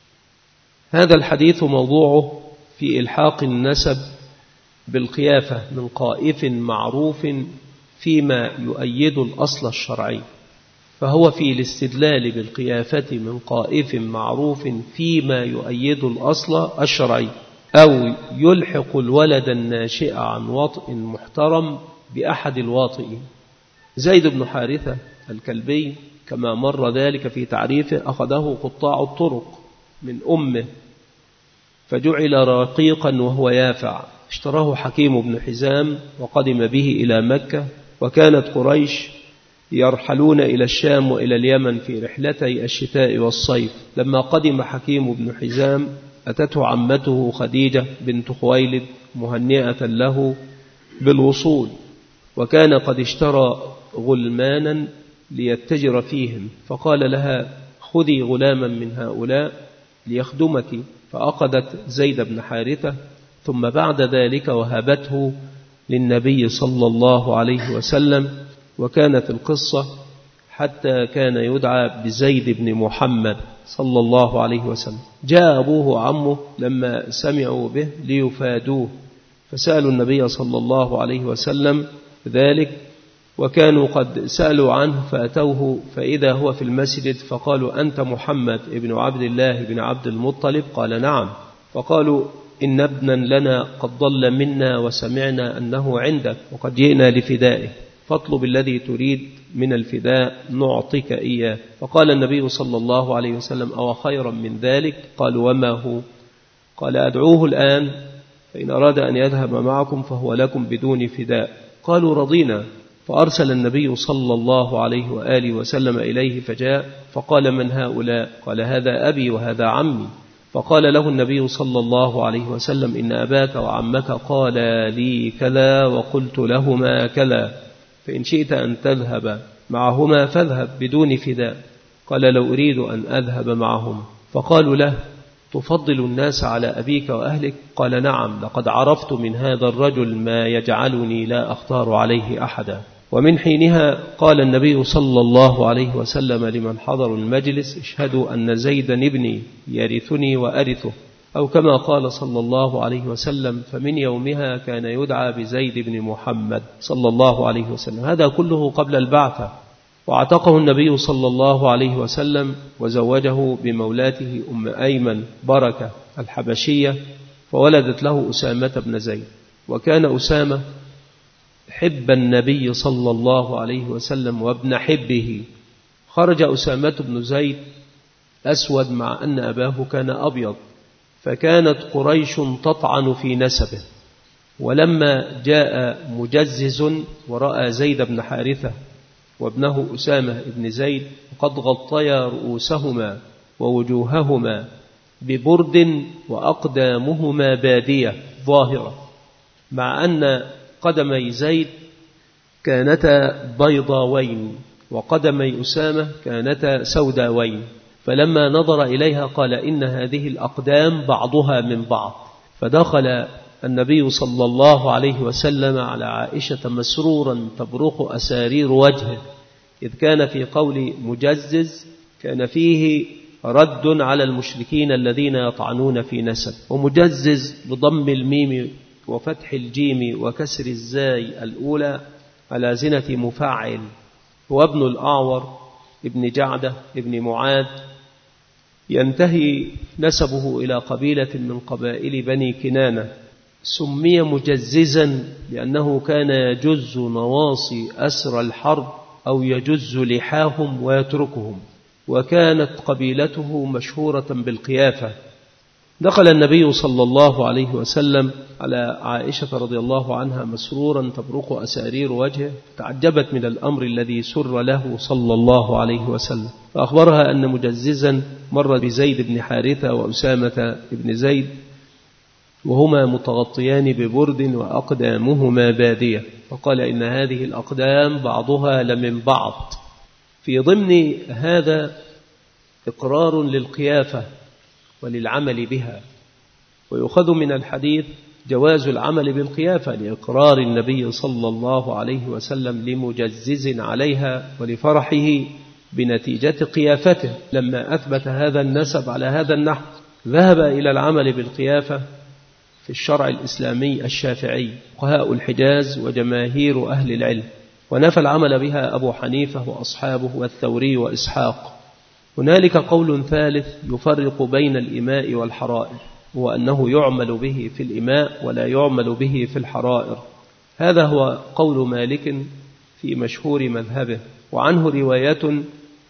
S2: هذا الحديث موضوعه في إلحاق النسب بالقيافة من قائف معروف فيما يؤيد الأصل الشرعي، فهو في الاستدلال بالقيافة من قائف معروف فيما يؤيد الأصل الشرعي، أو يلحق الولد الناشئ عن وطئ محترم بأحد الواطئين. زيد بن حارثة الكلبي كما مر ذلك في تعريفه أخذه قطاع الطرق من أمه فجعل رقيقا وهو يافع، اشتراه حكيم بن حزام وقدم به إلى مكة، وكانت قريش يرحلون إلى الشام وإلى اليمن في رحلتي الشتاء والصيف. لما قدم حكيم بن حزام أتته عمته خديجة بنت خويلد مهنئة له بالوصول، وكان قد اشترى غلمانا ليتجر فيهم، فقال لها خذي غلاما من هؤلاء ليخدمك، فأخذت زيد بن حارثة، ثم بعد ذلك وهبته للنبي صلى الله عليه وسلم. وكانت القصة حتى كان يدعى بزيد بن محمد صلى الله عليه وسلم. جاء أبوه وعمه لما سمعوا به ليفادوه، فسألوا النبي صلى الله عليه وسلم ذلك، وكانوا قد سألوا عنه فأتوه فإذا هو في المسجد، فقالوا أنت محمد ابن عبد الله بن عبد المطلب؟ قال نعم. فقالوا إن ابنا لنا قد ضل منا وسمعنا أنه عندك وقد جئنا لفدائه، فاطلب الذي تريد من الفداء نعطيك إياه. فقال النبي صلى الله عليه وسلم أو خيرا من ذلك؟ قالوا وما هو؟ قال أدعوه الآن، فإن أراد أن يذهب معكم فهو لكم بدون فداء. قالوا رضينا. فأرسل النبي صلى الله عليه وآله وسلم إليه فجاء، فقال من هؤلاء؟ قال هذا أبي وهذا عمي. فقال له النبي صلى الله عليه وسلم إن أباك وعمك قالا لي كذا وقلت لهما كذا، فإن شئت أن تذهب معهما فاذهب بدون فداء. قال لو أريد أن أذهب معهم. فقالوا له تفضل الناس على أبيك وأهلك؟ قال نعم، لقد عرفت من هذا الرجل ما يجعلني لا أختار عليه أحدا. ومن حينها قال النبي صلى الله عليه وسلم لمن حضروا المجلس اشهدوا أن زيدا ابني يرثني وأرثه، أو كما قال صلى الله عليه وسلم، فمن يومها كان يدعى بزيد بن محمد صلى الله عليه وسلم. هذا كله قبل البعثة. وعتقه النبي صلى الله عليه وسلم وزوجه بمولاته أم أيمن بركة الحبشية، فولدت له أسامة بن زيد. وكان أسامة حب النبي صلى الله عليه وسلم وابن حبه. خرج أسامة بن زيد أسود مع أن أباه كان أبيض، فكانت قريش تطعن في نسبه. ولما جاء مجزز ورأى زيد بن حارثة وابنه أسامة بن زيد قد غطيا رؤوسهما ووجوههما ببرد وأقدامهما بادية ظاهرة، مع أن قدمي زيد كانتا بيضاوين وقدمي أسامة كانتا سوداوين، فلما نظر إليها قال إن هذه الأقدام بعضها من بعض. فدخل النبي صلى الله عليه وسلم على عائشة مسرورا تبرق أسارير وجهه، إذ كان في قول مجزز كان فيه رد على المشركين الذين يطعنون في نسب. ومجزز بضم الميم وفتح الجيم وكسر الزاي الأولى على زنة مفاعل، هو ابن الأعور ابن جعدة ابن معاذ، ينتهي نسبه إلى قبيلة من قبائل بني كنانة. سمي مجززا لأنه كان يجز نواصي أسر الحرب أو يجز لحاهم ويتركهم، وكانت قبيلته مشهورة بالقيافة. دخل النبي صلى الله عليه وسلم على عائشة رضي الله عنها مسرورا تبرق أسارير وجهه، تعجبت من الأمر الذي سر له صلى الله عليه وسلم، فأخبرها أن مجززا مر بزيد بن حارثة وأسامة بن زيد وهما متغطيان ببرد وأقدامهما بادية، فقال إن هذه الأقدام بعضها لمن بعض. في ضمن هذا إقرار للقيافة وللعمل بها، ويؤخذ من الحديث جواز العمل بالقيافة لإقرار النبي صلى الله عليه وسلم لمجزز عليها ولفرحه بنتيجة قيافته. لما أثبت هذا النسب على هذا النحو ذهب إلى العمل بالقيافة في الشرع الإسلامي الشافعي فقهاء الحجاز وجماهير أهل العلم، ونفى العمل بها أبو حنيفة وأصحابه والثوري وإسحاق. هنالك قول ثالث يفرق بين الإماء والحرائر، هو أنه يعمل به في الإماء ولا يعمل به في الحرائر. هذا هو قول مالك في مشهور مذهبه، وعنه رواية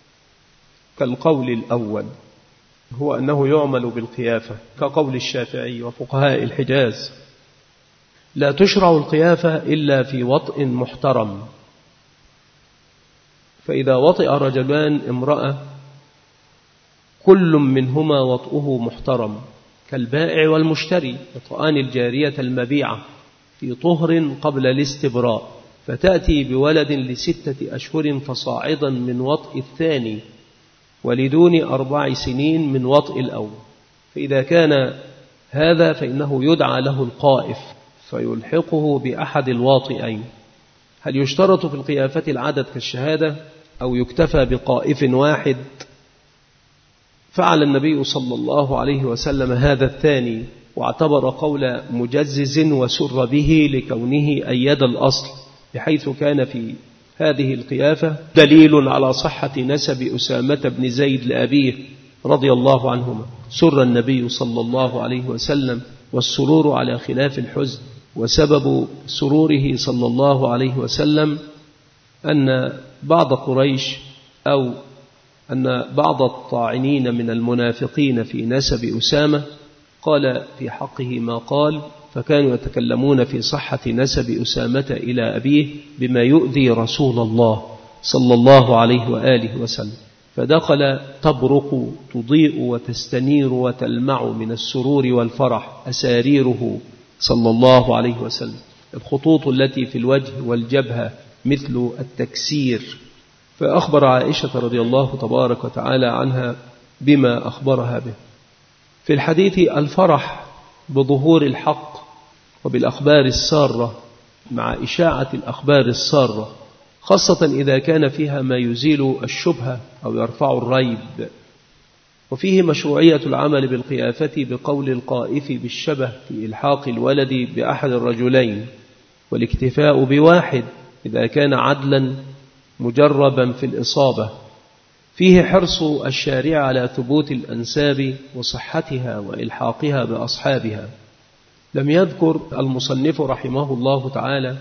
S2: كالقول الأول، هو أنه يعمل بالقيافة كقول الشافعي وفقهاء الحجاز. لا تشرع القيافة إلا في وطئ محترم، فإذا وطئ رجلان امرأة كل منهما وطئه محترم كالبائع والمشتري يطأان الجارية المبيعة في طهر قبل الاستبراء، فتأتي بولد ل6 أشهر فصاعدا من وطئ الثاني ولدون 4 سنين من وطئ الأول، فإذا كان هذا فإنه يدعى له القائف فيلحقه بأحد الواطئين. هل يشترط في القيافة العدد كالشهادة أو يكتفى بقائف واحد؟ فعل النبي صلى الله عليه وسلم هذا الثاني، واعتبر قول مجزز وسر به لكونه أيد الأصل، بحيث كان في هذه القيافة دليل على صحة نسب أسامة بن زيد لأبيه رضي الله عنهما. سر النبي صلى الله عليه وسلم، والسرور على خلاف الحزن، وسبب سروره صلى الله عليه وسلم أن بعض قريش أو أن بعض الطاعنين من المنافقين في نسب أسامة قال في حقه ما قال، فكانوا يتكلمون في صحة نسب أسامة إلى أبيه بما يؤذي رسول الله صلى الله عليه وآله وسلم، فدخل تبرق تضيء وتستنير وتلمع من السرور والفرح أساريره صلى الله عليه وسلم، الخطوط التي في الوجه والجبهة مثل التكسير. فأخبر عائشة رضي الله تبارك وتعالى عنها بما أخبرها به. في الحديث الفرح بظهور الحق وبالأخبار السارة مع إشاعة الأخبار السارة، خاصة إذا كان فيها ما يزيل الشبهة أو يرفع الريب. وفيه مشروعية العمل بالقيافة بقول القائف بالشبه في إلحاق الولد بأحد الرجلين، والاكتفاء بواحد إذا كان عدلا مجربا في الإصابة. فيه حرص الشارع على ثبوت الأنساب وصحتها وإلحاقها بأصحابها. لم يذكر المصنف رحمه الله تعالى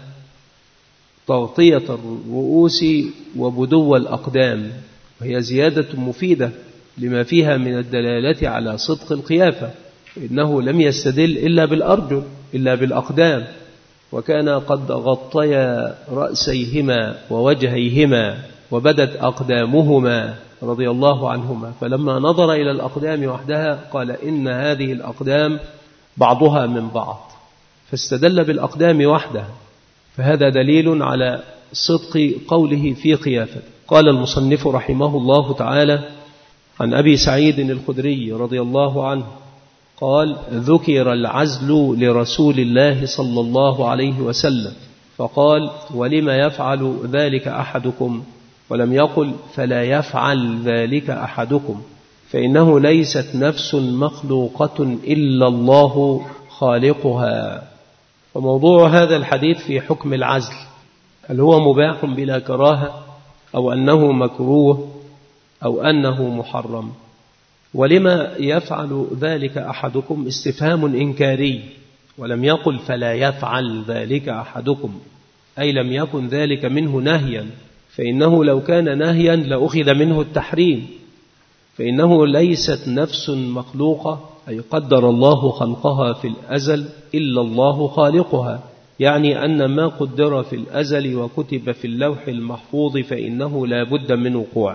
S2: تغطية الرؤوس وبدو الأقدام، وهي زيادة مفيدة لما فيها من الدلالة على صدق القيافة، إنه لم يستدل إلا بالأرجل إلا بالأقدام، وكان قد غطيا رأسيهما ووجهيهما وبدت أقدامهما رضي الله عنهما، فلما نظر إلى الأقدام وحدها قال إن هذه الأقدام بعضها من بعض، فاستدل بالأقدام وحدها، فهذا دليل على صدق قوله في قيافته. قال المصنف رحمه الله تعالى عن أبي سعيد الخدري رضي الله عنه قال: ذكر العزل لرسول الله صلى الله عليه وسلم فقال: ولم يفعل ذلك أحدكم؟ ولم يقل: فلا يفعل ذلك أحدكم، فإنه ليست نفس مخلوقة إلا الله خالقها. وموضوع هذا الحديث في حكم العزل، هل هو مباح بلا كراهة، أو أنه مكروه، أو أنه محرم؟ ولما يفعل ذلك أحدكم استفهام إنكاري، ولم يقل فلا يفعل ذلك أحدكم، أي لم يكن ذلك منه نهيا، فإنه لو كان نهيا لأخذ منه التحريم، فإنه ليست نفس مخلوقة أي قدر الله خلقها في الأزل إلا الله خالقها، يعني أن ما قدر في الأزل وكتب في اللوح المحفوظ فإنه لا بد من وقوعه.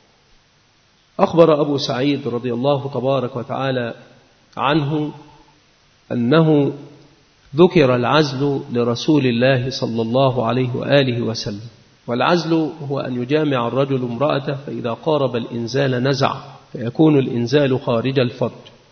S2: أخبر أبو سعيد رضي الله تبارك وتعالى عنه أنه ذكر العزل لرسول الله صلى الله عليه وآله وسلم. والعزل هو أن يجامع الرجل امرأته فإذا قارب الإنزال نزع، فيكون الإنزال خارج الفرج.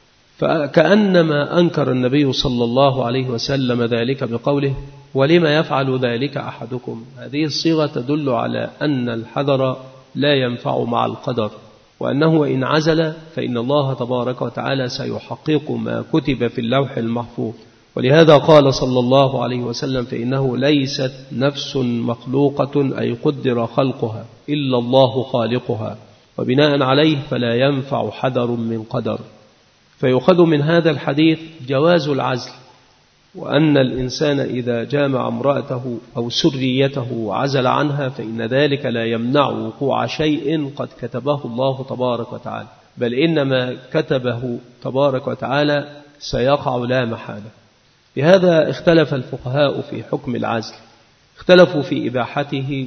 S2: فكأنما أنكر النبي صلى الله عليه وسلم ذلك بقوله: ولما يفعل ذلك أحدكم؟ هذه الصيغة تدل على أن الحذر لا ينفع مع القدر، وأنه إن عزل فإن الله تبارك وتعالى سيحقق ما كتب في اللوح المحفوظ. ولهذا قال صلى الله عليه وسلم: فإنه ليست نفس مخلوقة أي قدر خلقها إلا الله خالقها، وبناء عليه فلا ينفع حذر من قدر. فيؤخذ من هذا الحديث جواز العزل، وأن الإنسان إذا جامع امرأته أو سريته وعزل عنها فإن ذلك لا يمنع وقوع شيء قد كتبه الله تبارك وتعالى، بل إنما كتبه تبارك وتعالى سيقع لا محالة. بهذا اختلف الفقهاء في حكم العزل، اختلفوا في إباحته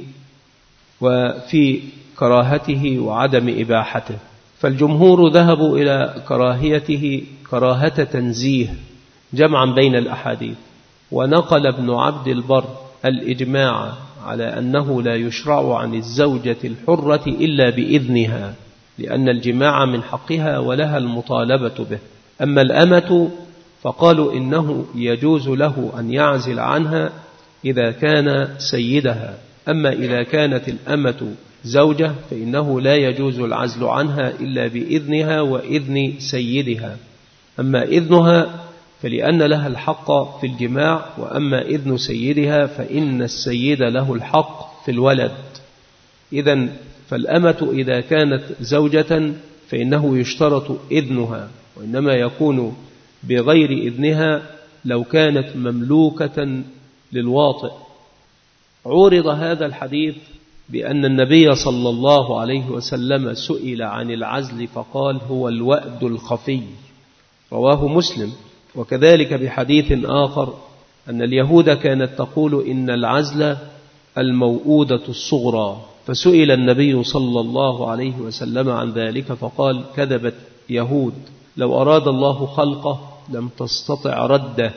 S2: وفي كراهته وعدم إباحته. فالجمهور ذهبوا إلى كراهيته كراهة تنزيه جمعا بين الأحاديث، ونقل ابن عبد البر الإجماع على أنه لا يشرع عن الزوجة الحرة إلا بإذنها، لأن الجماع من حقها ولها المطالبة به. أما الأمة فقالوا إنه يجوز له أن يعزل عنها إذا كان سيدها، أما إذا كانت الأمة زوجة فإنه لا يجوز العزل عنها إلا بإذنها وإذن سيدها. أما إذنها فلأن لها الحق في الجماع، وأما إذن سيدها فإن السيد له الحق في الولد. إذن فالأمة إذا كانت زوجة فإنه يشترط إذنها، وإنما يكون بغير إذنها لو كانت مملوكة للواطئ. عورض هذا الحديث بأن النبي صلى الله عليه وسلم سئل عن العزل فقال: هو الوأد الخفي، رواه مسلم. وكذلك بحديث آخر أن اليهود كانت تقول إن العزل الموؤودة الصغرى، فسئل النبي صلى الله عليه وسلم عن ذلك فقال: كذبت يهود، لو أراد الله خلقه لم تستطع رده.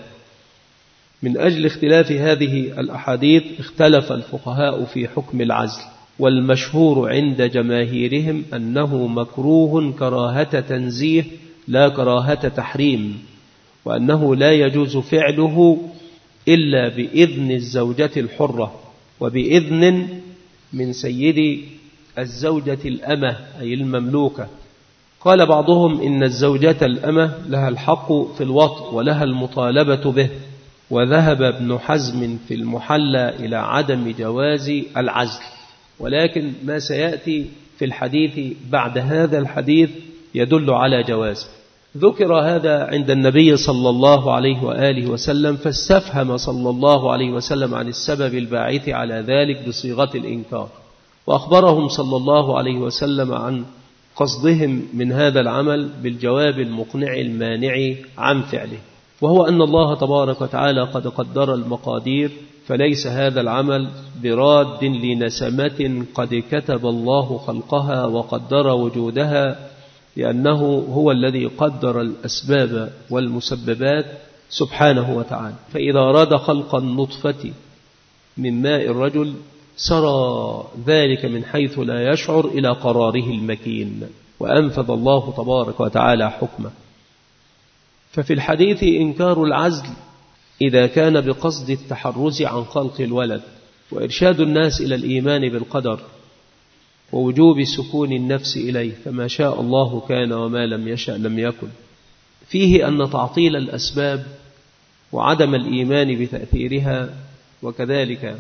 S2: من أجل اختلاف هذه الأحاديث اختلف الفقهاء في حكم العزل، والمشهور عند جماهيرهم أنه مكروه كراهة تنزيه لا كراهة تحريم، وأنه لا يجوز فعله إلا بإذن الزوجة الحرة وبإذن من سيد الزوجة الأمة أي المملوكة. قال بعضهم إن الزوجة الأمة لها الحق في الوطء ولها المطالبة به، وذهب ابن حزم في المحلى إلى عدم جواز العزل، ولكن ما سيأتي في الحديث بعد هذا الحديث يدل على جوازه. ذكر هذا عند النبي صلى الله عليه وآله وسلم، فاستفهم صلى الله عليه وسلم عن السبب الباعث على ذلك بصيغة الإنكار، وأخبرهم صلى الله عليه وسلم عن قصدهم من هذا العمل بالجواب المقنع المانع عن فعله، وهو أن الله تبارك وتعالى قد قدر المقادير، فليس هذا العمل براد لنسمة قد كتب الله خلقها وقدر وجودها، لأنه هو الذي قدر الأسباب والمسببات سبحانه وتعالى. فإذا أراد خلق النطفة من ماء الرجل سرى ذلك من حيث لا يشعر إلى قراره المكين، وأنفذ الله تبارك وتعالى حكمه. ففي الحديث إنكار العزل إذا كان بقصد التحرز عن خلق الولد، وإرشاد الناس إلى الإيمان بالقدر، ووجوب سكون النفس إليه، فما شاء الله كان وما لم يشأ لم يكن. فيه أن تعطيل الأسباب وعدم الإيمان بتأثيرها، وكذلك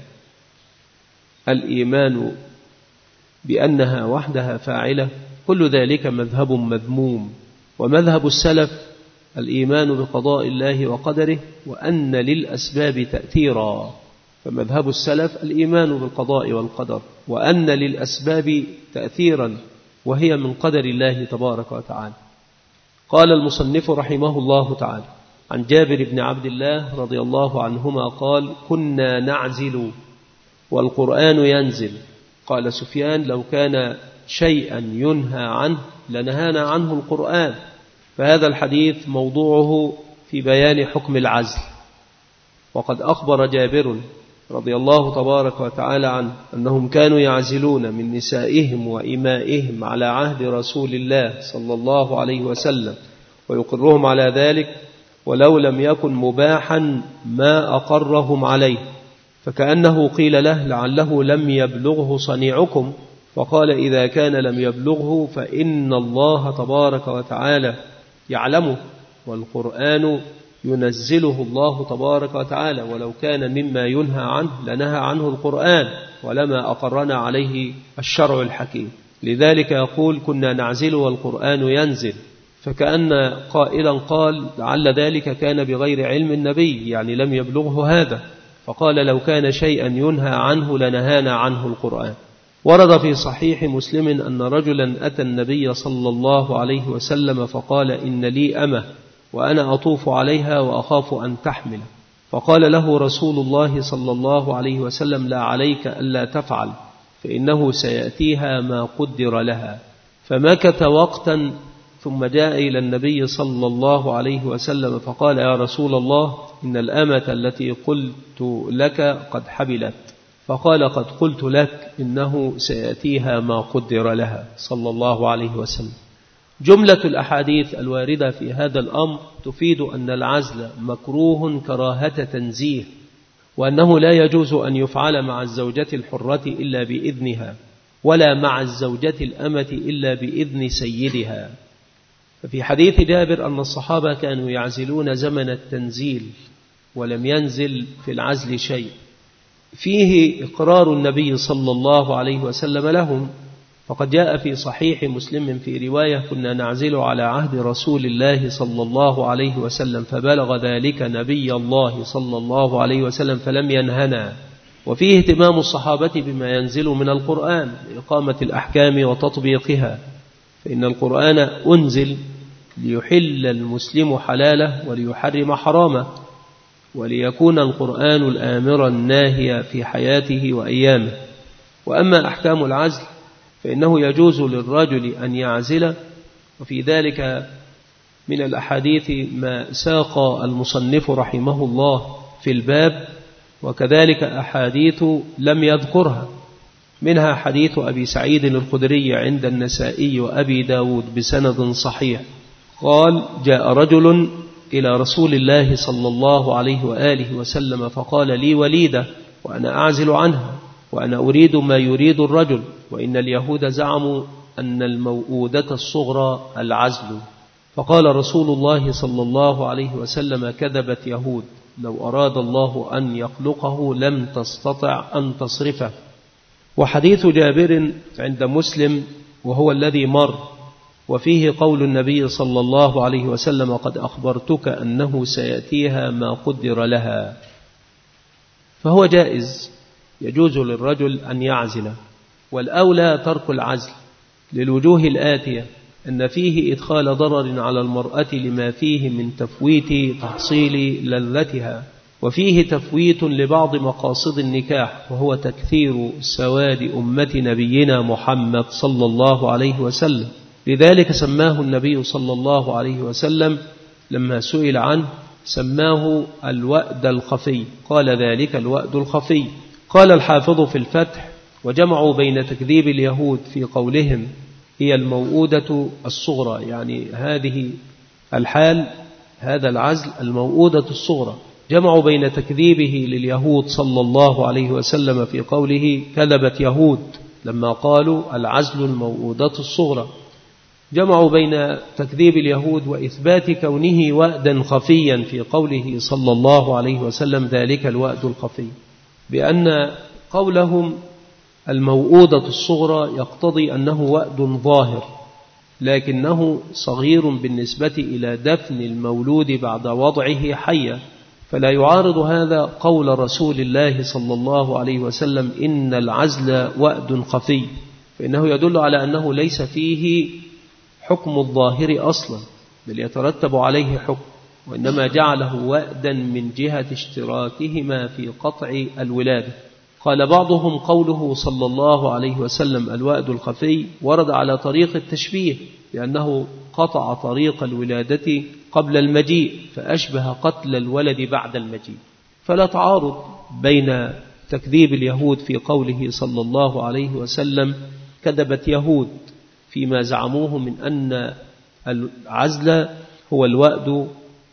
S2: الإيمان بأنها وحدها فاعلة، كل ذلك مذهب مذموم. ومذهب السلف الإيمان بقضاء الله وقدره، وأن للأسباب تأثيرا. فمذهب السلف الإيمان بالقضاء والقدر، وأن للأسباب تأثيرا، وهي من قدر الله تبارك وتعالى. قال المصنف رحمه الله تعالى عن جابر بن عبد الله رضي الله عنهما قال: كنا نعزل والقرآن ينزل. قال سفيان: لو كان شيئا ينهى عنه لنهانا عنه القرآن. فهذا الحديث موضوعه في بيان حكم العزل. وقد أخبر جابر رضي الله تبارك وتعالى عنه أنهم كانوا يعزلون من نسائهم وإمائهم على عهد رسول الله صلى الله عليه وسلم، ويقرهم على ذلك، ولو لم يكن مباحا ما أقرهم عليه. فكأنه قيل له: لعله لم يبلغه صنيعكم. فقال: إذا كان لم يبلغه فإن الله تبارك وتعالى يعلمه، والقرآن ينزله الله تبارك وتعالى، ولو كان مما ينهى عنه لنهى عنه القرآن، ولما أقرنا عليه الشرع الحكيم. لذلك يقول: كنا نعزل والقرآن ينزل. فكأن قائلا قال: لعل ذلك كان بغير علم النبي، يعني لم يبلغه هذا. فقال: لو كان شيئا ينهى عنه لنهانا عنه القرآن. ورد في صحيح مسلم أن رجلا أتى النبي صلى الله عليه وسلم فقال: إن لي أمة وأنا أطوف عليها وأخاف أن تحمل. فقال له رسول الله صلى الله عليه وسلم: لا عليك ألا تفعل، فإنه سيأتيها ما قدر لها. فمكث وقتا ثم جاء إلى النبي صلى الله عليه وسلم فقال: يا رسول الله، إن الأمة التي قلت لك قد حبلت. فقال: قد قلت لك إنه سيأتيها ما قدر لها، صلى الله عليه وسلم. جملة الأحاديث الواردة في هذا الأمر تفيد أن العزل مكروه كراهة تنزيه، وأنه لا يجوز أن يفعل مع الزوجة الحرة إلا بإذنها، ولا مع الزوجة الأمة إلا بإذن سيدها. ففي حديث جابر أن الصحابة كانوا يعزلون زمن التنزيل، ولم ينزل في العزل شيء. فيه إقرار النبي صلى الله عليه وسلم لهم، فقد جاء في صحيح مسلم في رواية: كنا نعزل على عهد رسول الله صلى الله عليه وسلم، فبلغ ذلك نبي الله صلى الله عليه وسلم فلم ينهنا. وفيه اهتمام الصحابة بما ينزل من القرآن لإقامة الأحكام وتطبيقها، فإن القرآن أنزل ليحل المسلم حلاله وليحرم حرامه، وليكون القرآن الآمر الناهي في حياته وأيامه. وأما أحكام العزل فإنه يجوز للرجل أن يعزل، وفي ذلك من الأحاديث ما ساق المصنف رحمه الله في الباب، وكذلك أحاديث لم يذكرها، منها حديث أبي سعيد الخدري عند النسائي وأبي داود بسند صحيح قال: جاء رجل إلى رسول الله صلى الله عليه وآله وسلم فقال: لي وليدة وأنا أعزل عنها، وأنا أريد ما يريد الرجل، وإن اليهود زعموا أن الموؤودة الصغرى العزل. فقال رسول الله صلى الله عليه وسلم: كذبت يهود، لو أراد الله أن يخلقه لم تستطع أن تصرفه. وحديث جابر عند مسلم وهو الذي مر، وفيه قول النبي صلى الله عليه وسلم: قد أخبرتك أنه سيأتيها ما قدر لها. فهو جائز، يجوز للرجل أن يعزل، والأولى ترك العزل للوجوه الآتية: أن فيه إدخال ضرر على المرأة لما فيه من تفويت تحصيل لذتها، وفيه تفويت لبعض مقاصد النكاح، وهو تكثير سواد أمة نبينا محمد صلى الله عليه وسلم. لذلك سماه النبي صلى الله عليه وسلم لما سئل عنه سماه الوأد الخفي، قال: ذلك الوأد الخفي. قال الحافظ في الفتح: وجمعوا بين تكذيب اليهود في قولهم هي الموؤودة الصغرى، يعني هذه الحال، هذا العزل الموؤودة الصغرى، جمعوا بين تكذيبه لليهود صلى الله عليه وسلم في قوله كذبت يهود لما قالوا العزل الموؤودة الصغرى، جمعوا بين تكذيب اليهود وإثبات كونه وأدا خفيا في قوله صلى الله عليه وسلم ذلك الوأد الخفي، بأن قولهم الموؤودة الصغرى يقتضي أنه وأد ظاهر لكنه صغير بالنسبة إلى دفن المولود بعد وضعه حيا، فلا يعارض هذا قول رسول الله صلى الله عليه وسلم إن العزل وأد خفي، فإنه يدل على أنه ليس فيه حكم الظاهر أصلا بل يترتب عليه حكم، وإنما جعله وأدا من جهة اشتراكهما في قطع الولادة. قال بعضهم قوله صلى الله عليه وسلم الوأد الخفي ورد على طريق التشبيه، لأنه قطع طريق الولادة قبل المجيء فأشبه قتل الولد بعد المجيء، فلا تعارض بين تكذيب اليهود في قوله صلى الله عليه وسلم كذبت يهود فيما زعموه من أن العزل هو الوأد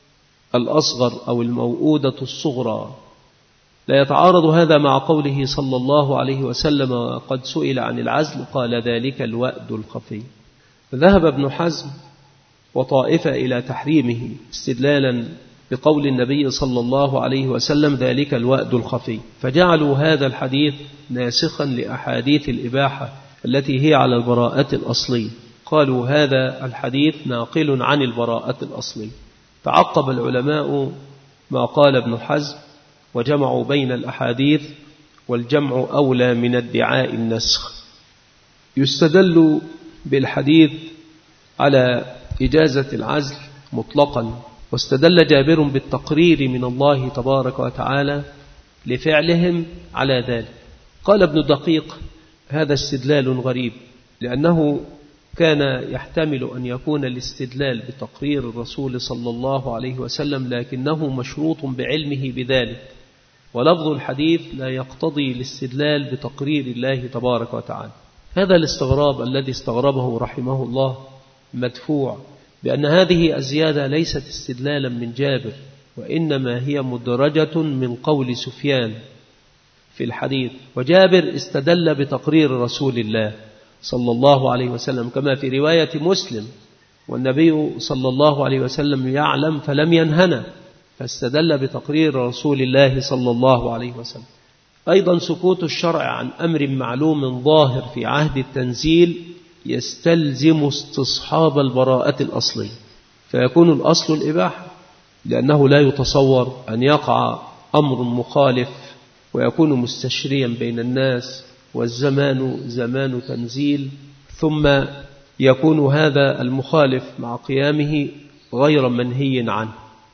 S2: الأصغر أو الموؤودة الصغرى، لا يتعارض هذا مع قوله صلى الله عليه وسلم وقد سئل عن العزل قال ذلك الوأد الخفي. ذهب ابن حزم وطائفة إلى تحريمه استدلالا بقول النبي صلى الله عليه وسلم ذلك الوأد الخفي، فجعلوا هذا الحديث ناسخا لأحاديث الإباحة التي هي على البراءة الأصلية، قالوا هذا الحديث ناقل عن البراءة الأصلية. تعقب العلماء ما قال ابن حزم وجمعوا بين الأحاديث، والجمع أولى من ادعاء النسخ. يستدل بالحديث على إجازة العزل مطلقا، واستدل جابر بالتقرير من الله تبارك وتعالى لفعلهم على ذلك. قال ابن دقيق هذا استدلال غريب، لأنه كان يحتمل أن يكون الاستدلال بتقرير الرسول صلى الله عليه وسلم لكنه مشروط بعلمه بذلك، ولفظ الحديث لا يقتضي الاستدلال بتقرير الله تبارك وتعالى. هذا الاستغراب الذي استغربه رحمه الله مدفوع بأن هذه الزيادة ليست استدلالا من جابر، وإنما هي مدرجة من قول سفيان في الحديث، وجابر استدل بتقرير رسول الله صلى الله عليه وسلم كما في رواية مسلم، والنبي صلى الله عليه وسلم يعلم فلم ينهنا، فاستدل بتقرير رسول الله صلى الله عليه وسلم. أيضا سكوت الشرع عن أمر معلوم ظاهر في عهد التنزيل يستلزم استصحاب البراءة الأصلية، فيكون الأصل الإباحة، لأنه لا يتصور أن يقع أمر مخالف ويكون مستشريا بين الناس والزمان زمان تنزيل ثم يكون هذا المخالف مع قيامه غير منهي عنه.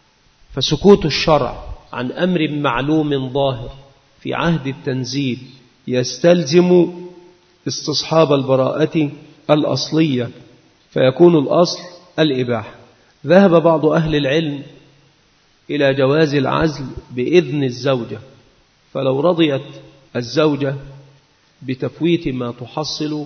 S2: فسكوت الشرع عن أمر معلوم ظاهر في عهد التنزيل يستلزم استصحاب البراءة الأصلية، فيكون الأصل الإباحة. ذهب بعض أهل العلم إلى جواز العزل بإذن الزوجة، فلو رضيت الزوجة بتفويت ما تحصل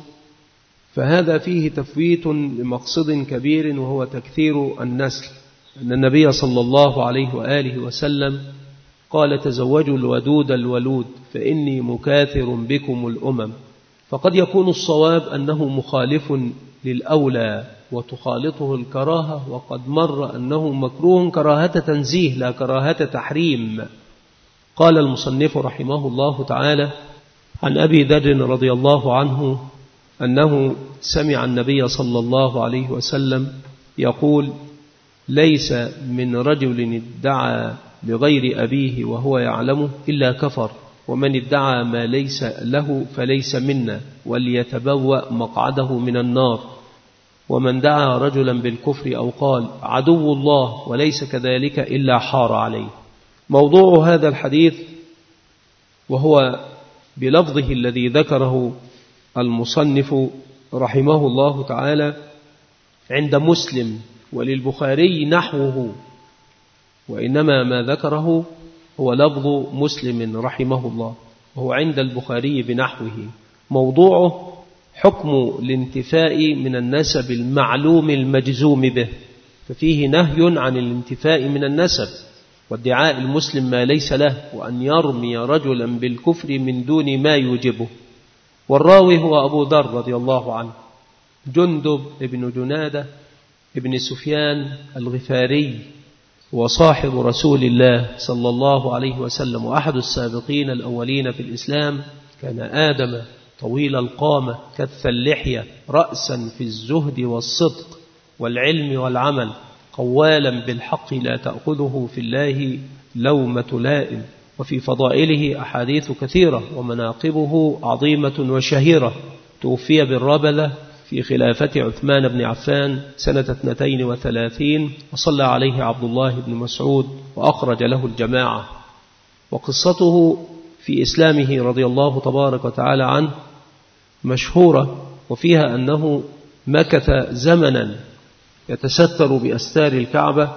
S2: فهذا فيه تفويت لمقصد كبير وهو تكثير النسل، أن النبي صلى الله عليه وآله وسلم قال تزوجوا الودود الولود فإني مكاثر بكم الأمم، فقد يكون الصواب أنه مخالف للأولى وتخالطه الكراهة، وقد مر أنه مكروه كراهة تنزيه لا كراهة تحريم. قال المصنف رحمه الله تعالى عن أبي ذر رضي الله عنه أنه سمع النبي صلى الله عليه وسلم يقول ليس من رجل ادعى بغير أبيه وهو يعلمه إلا كفر، ومن ادعى ما ليس له فليس منا وليتبوأ مقعده من النار، ومن دعا رجلا بالكفر أو قال عدو الله وليس كذلك إلا حار عليه. موضوع هذا الحديث وهو بلفظه الذي ذكره المصنف رحمه الله تعالى عند مسلم وللبخاري نحوه، وإنما ما ذكره هو لفظ مسلم رحمه الله. وهو عند البخاري بنحوه. موضوعه حكم الانتفاء من النسب المعلوم المجزوم به، ففيه نهي عن الانتفاء من النسب وادعاء المسلم ما ليس له، وأن يرمي رجلا بالكفر من دون ما يوجبه. والراوي هو أبو ذر رضي الله عنه، جندب ابن جنادة ابن سفيان الغفاري، وصاحب رسول الله صلى الله عليه وسلم، وأحد السابقين الأولين في الإسلام. كان آدم طويل القامة كث اللحية، رأسا في الزهد والصدق والعلم والعمل، قوالا بالحق لا تأخذه في الله لومة لائم. وفي فضائله أحاديث كثيرة، ومناقبه عظيمة وشهيرة. توفي بالربلة في خلافة عثمان بن عفان سنة 32، وصلى عليه عبد الله بن مسعود وأخرج له الجماعة. وقصته في إسلامه رضي الله تبارك وتعالى عنه مشهورة، وفيها أنه مكث زمنا يتستر بأستار الكعبة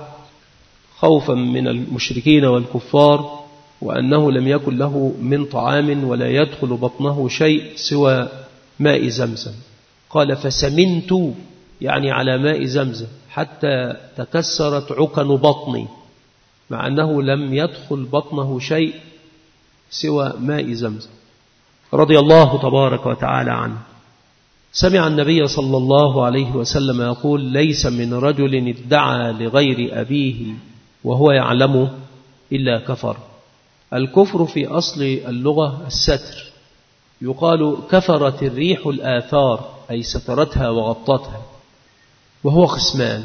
S2: خوفا من المشركين والكفار، وأنه لم يكن له من طعام ولا يدخل بطنه شيء سوى ماء زمزم. قال فسمنت، يعني على ماء زمزم، حتى تكسرت عكن بطني، مع أنه لم يدخل بطنه شيء سوى ماء زمزم رضي الله تبارك وتعالى عنه. سمع النبي صلى الله عليه وسلم يقول: ليس من رجل ادعى لغير أبيه وهو يعلمه إلا كفر. الكفر في أصل اللغة الستر، يقال كفرت الريح الآثار، أي سترتها وغطتها. وهو قسمان: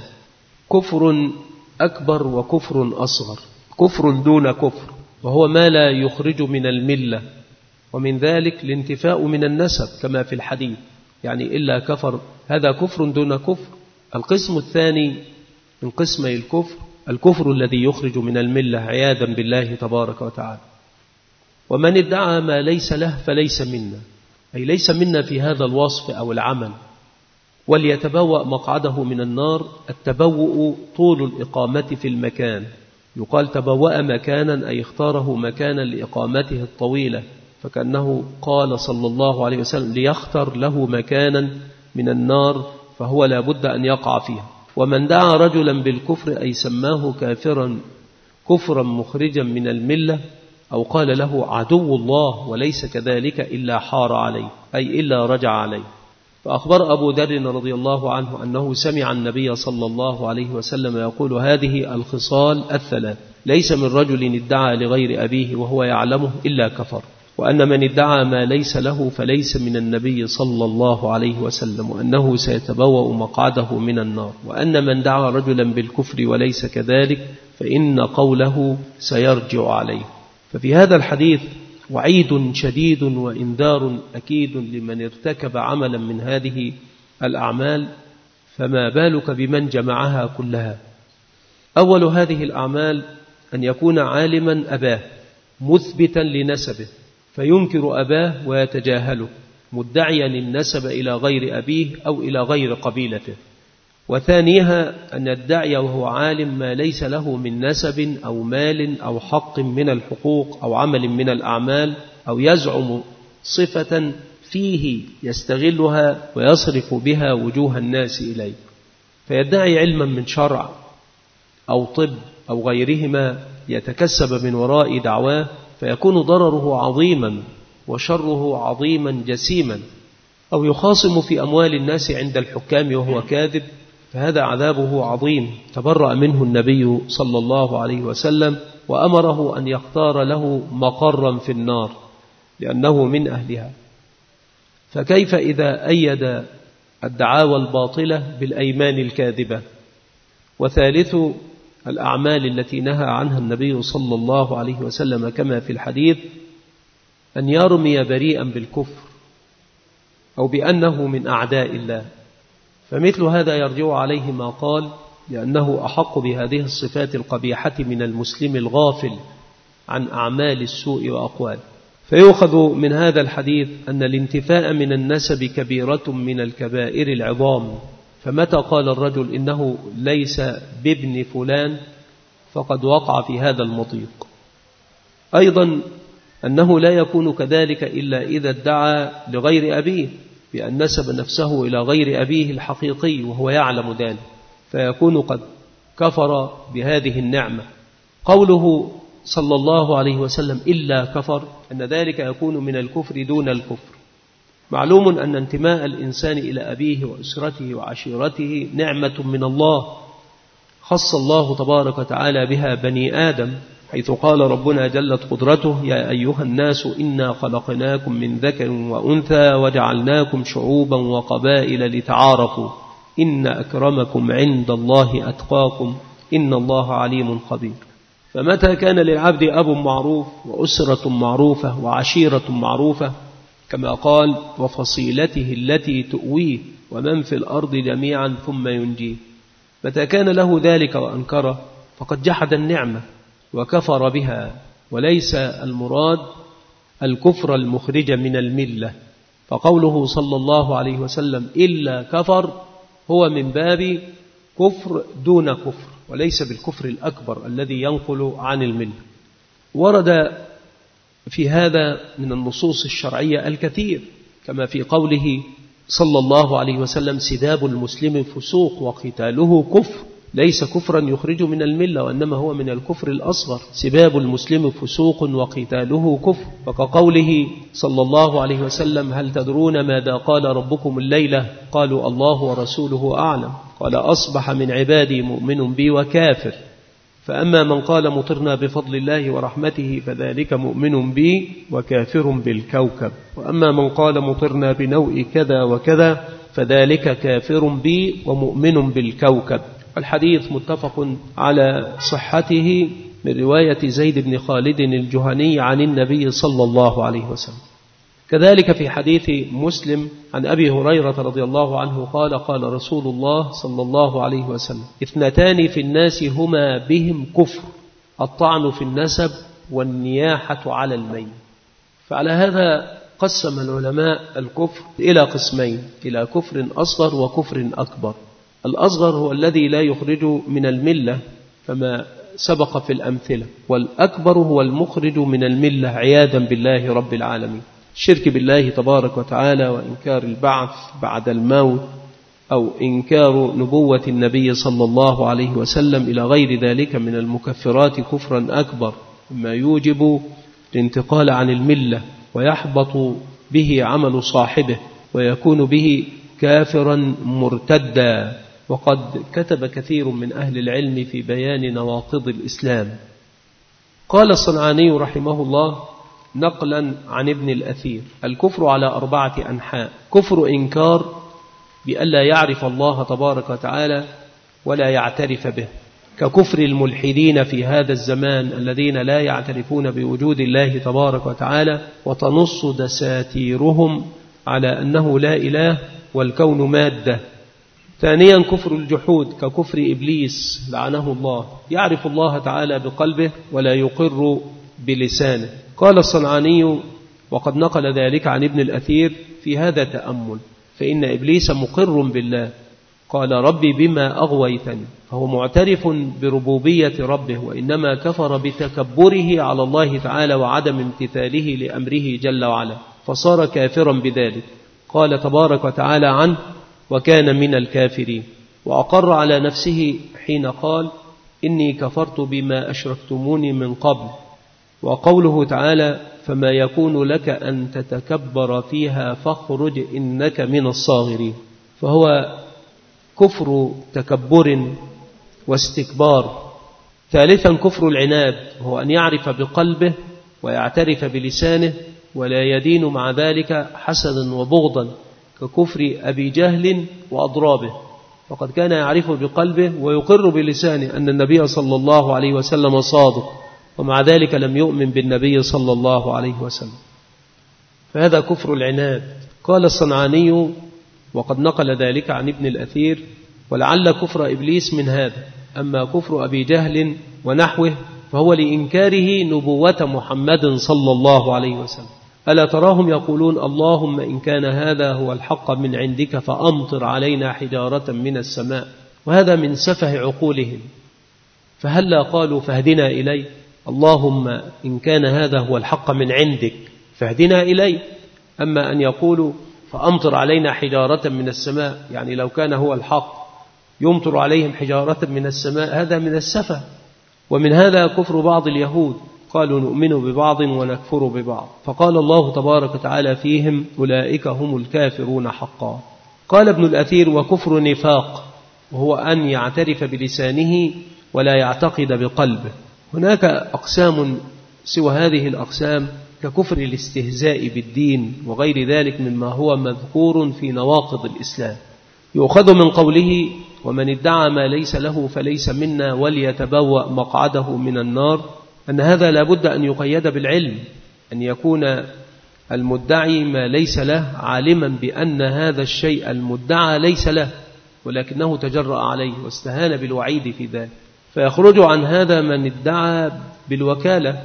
S2: كفر أكبر وكفر أصغر. كفر دون كفر، وهو ما لا يخرج من الملة، ومن ذلك الانتفاء من النسب كما في الحديث، يعني إلا كفر، هذا كفر دون كفر. القسم الثاني من قسمي الكفر، الكفر الذي يخرج من الملة عياذا بالله تبارك وتعالى. ومن ادعى ما ليس له فليس منا، أي ليس منا في هذا الوصف أو العمل. وليتبوأ مقعده من النار. التبوء طول الإقامة في المكان، يقال تبوأ مكانا، أي اختاره مكانا لإقامته الطويلة، فكأنه قال صلى الله عليه وسلم ليختر له مكانا من النار، فهو لا بد أن يقع فيها. ومن دعا رجلا بالكفر، أي سماه كافرا كفرا مخرجا من الملة، أو قال له عدو الله وليس كذلك إلا حار عليه، أي إلا رجع عليه. فأخبر أبو ذر رضي الله عنه أنه سمع النبي صلى الله عليه وسلم يقول: هذه الخصال الثلاث ليس من رجل ادعى لغير أبيه وهو يعلمه إلا كفر، وأن من ادعى ما ليس له فليس من النبي صلى الله عليه وسلم، وأنه سيتبوأ مقعده من النار، وأن من دعا رجلا بالكفر وليس كذلك فإن قوله سيرجع عليه. ففي هذا الحديث وعيد شديد وإنذار أكيد لمن ارتكب عملا من هذه الأعمال، فما بالك بمن جمعها كلها. أول هذه الأعمال أن يكون عالما أباه مثبتا لنسبه، فينكر أباه ويتجاهله، مدعيا النسب إلى غير أبيه أو إلى غير قبيلته. وثانيها أن يدعي وهو عالم ما ليس له من نسب أو مال أو حق من الحقوق أو عمل من الأعمال، أو يزعم صفة فيه يستغلها ويصرف بها وجوه الناس إليه، فيدعي علما من شرع أو طب أو غيرهما يتكسب من وراء دعواه، فيكون ضرره عظيما وشره عظيما جسيما. أو يخاصم في أموال الناس عند الحكام وهو كاذب، فهذا عذابه عظيم. تبرأ منه النبي صلى الله عليه وسلم، وأمره أن يختار له مقرا في النار لأنه من أهلها. فكيف إذا أيد الدعاوى الباطلة بالأيمان الكاذبة؟ وثالث الأعمال التي نهى عنها النبي صلى الله عليه وسلم كما في الحديث أن يرمي بريئا بالكفر أو بأنه من أعداء الله، فمثل هذا يرجع عليه ما قال، لأنه أحق بهذه الصفات القبيحة من المسلم الغافل عن أعمال السوء وأقوال. فيؤخذ من هذا الحديث أن الانتفاء من النسب كبيرة من الكبائر العظام، فمتى قال الرجل إنه ليس بابن فلان فقد وقع في هذا المضيق. أيضا أنه لا يكون كذلك إلا إذا ادعى لغير أبيه بأن نسب نفسه إلى غير أبيه الحقيقي وهو يعلم ذلك، فيكون قد كفر بهذه النعمة. قوله صلى الله عليه وسلم إلا كفر، أن ذلك يكون من الكفر دون الكفر. معلوم أن انتماء الإنسان إلى أبيه وأسرته وعشيرته نعمة من الله، خص الله تبارك وتعالى بها بني آدم، حيث قال ربنا جلت قدرته: يا أيها الناس إنا خلقناكم من ذكر وأنثى وجعلناكم شعوبا وقبائل لتعارفوا إن أكرمكم عند الله أتقاكم إن الله عليم خبير. فمتى كان للعبد أب معروف وأسرة معروفة وعشيرة معروفة، كما قال: وفصيلته التي تؤويه ومن في الأرض جميعا ثم ينجيه، متى كان له ذلك وأنكره فقد جحد النعمة وكفر بها، وليس المراد الكفر المخرج من الملة. فقوله صلى الله عليه وسلم إلا كفر هو من باب كفر دون كفر، وليس بالكفر الأكبر الذي ينقل عن الملة. ورد في هذا من النصوص الشرعية الكثير، كما في قوله صلى الله عليه وسلم: سباب المسلم فسوق وقتاله كفر، ليس كفرا يخرج من الملة، وإنما هو من الكفر الأصغر. سباب المسلم فسوق وقتاله كفر. وكقوله صلى الله عليه وسلم: هل تدرون ماذا قال ربكم الليلة؟ قالوا: الله ورسوله أعلم. قال: أصبح من عبادي مؤمن بي وكافر، فأما من قال مطرنا بفضل الله ورحمته فذلك مؤمن بي وكافر بالكوكب، وأما من قال مطرنا بنوء كذا وكذا فذلك كافر بي ومؤمن بالكوكب. الحديث متفق على صحته من رواية زيد بن خالد الجهني عن النبي صلى الله عليه وسلم. كذلك في حديث مسلم عن أبي هريرة رضي الله عنه قال: قال رسول الله صلى الله عليه وسلم: اثنتان في الناس هما بهم كفر، الطعن في النسب والنياحة على الميت. فعلى هذا قسم العلماء الكفر إلى قسمين: إلى كفر أصغر وكفر أكبر. الأصغر هو الذي لا يخرج من الملة كما سبق في الأمثلة، والأكبر هو المخرج من الملة عياذا بالله رب العالمين. الشرك بالله تبارك وتعالى، وإنكار البعث بعد الموت، أو إنكار نبوة النبي صلى الله عليه وسلم إلى غير ذلك من المكفرات كفرا أكبر، مما يوجب الانتقال عن الملة ويحبط به عمل صاحبه ويكون به كافرا مرتدا. وقد كتب كثير من أهل العلم في بيان نواقض الإسلام. قال الصنعاني رحمه الله نقلا عن ابن الأثير: الكفر على 4 أنحاء: كفر إنكار بألا يعرف الله تبارك وتعالى ولا يعترف به، ككفر الملحدين في هذا الزمان الذين لا يعترفون بوجود الله تبارك وتعالى، وتنص دساتيرهم على أنه لا إله والكون مادة. ثانيا كفر الجحود، ككفر إبليس لعنه الله، يعرف الله تعالى بقلبه ولا يقر بلسانه. قال الصنعاني وقد نقل ذلك عن ابن الأثير: في هذا تأمل، فإن إبليس مقر بالله، قال: ربي بما أغويتني، فهو معترف بربوبية ربه، وإنما كفر بتكبره على الله تعالى وعدم امتثاله لأمره جل وعلا، فصار كافرا بذلك. قال تبارك وتعالى عنه: وكان من الكافرين. وأقر على نفسه حين قال: إني كفرت بما أشركتموني من قبل. وقوله تعالى: فما يكون لك أن تتكبر فيها فاخرج إنك من الصاغرين. فهو كفر تكبر واستكبار. ثالثا كفر العناد، وهو أن يعرف بقلبه ويعترف بلسانه ولا يدين مع ذلك حسدا وبغضا، ككفر أبي جهل وأضرابه، فقد كان يعرف بقلبه ويقر بلسانه أن النبي صلى الله عليه وسلم صادق، ومع ذلك لم يؤمن بالنبي صلى الله عليه وسلم، فهذا كفر العناد. قال الصنعاني وقد نقل ذلك عن ابن الأثير: ولعل كفر إبليس من هذا، أما كفر أبي جهل ونحوه فهو لإنكاره نبوة محمد صلى الله عليه وسلم. ألا تراهم يقولون: اللهم إن كان هذا هو الحق من عندك فأمطر علينا حجارة من السماء، وهذا من سفه عقولهم. فهلا قالوا: فاهدنا إليه، اللهم إن كان هذا هو الحق من عندك فاهدنا إليه. أما أن يقولوا فأمطر علينا حجارة من السماء، يعني لو كان هو الحق يمطر عليهم حجارة من السماء، هذا من السفه. ومن هذا كفر بعض اليهود، قالوا نؤمن ببعض ونكفر ببعض، فقال الله تبارك وتعالى فيهم أولئك هم الكافرون حقا. قال ابن الأثير وكفر نفاق، وهو أن يعترف بلسانه ولا يعتقد بقلبه. هناك أقسام سوى هذه الأقسام ككفر الاستهزاء بالدين وغير ذلك مما هو مذكور في نواقض الإسلام. يؤخذ من قوله ومن ادعى ما ليس له فليس منا وليتبوأ مقعده من النار، أن هذا لابد أن يقيد بالعلم، أن يكون المدعي ما ليس له عالما بأن هذا الشيء المدعى ليس له، ولكنه تجرأ عليه واستهان بالوعيد في ذلك. فيخرج عن هذا من ادعى بالوكالة،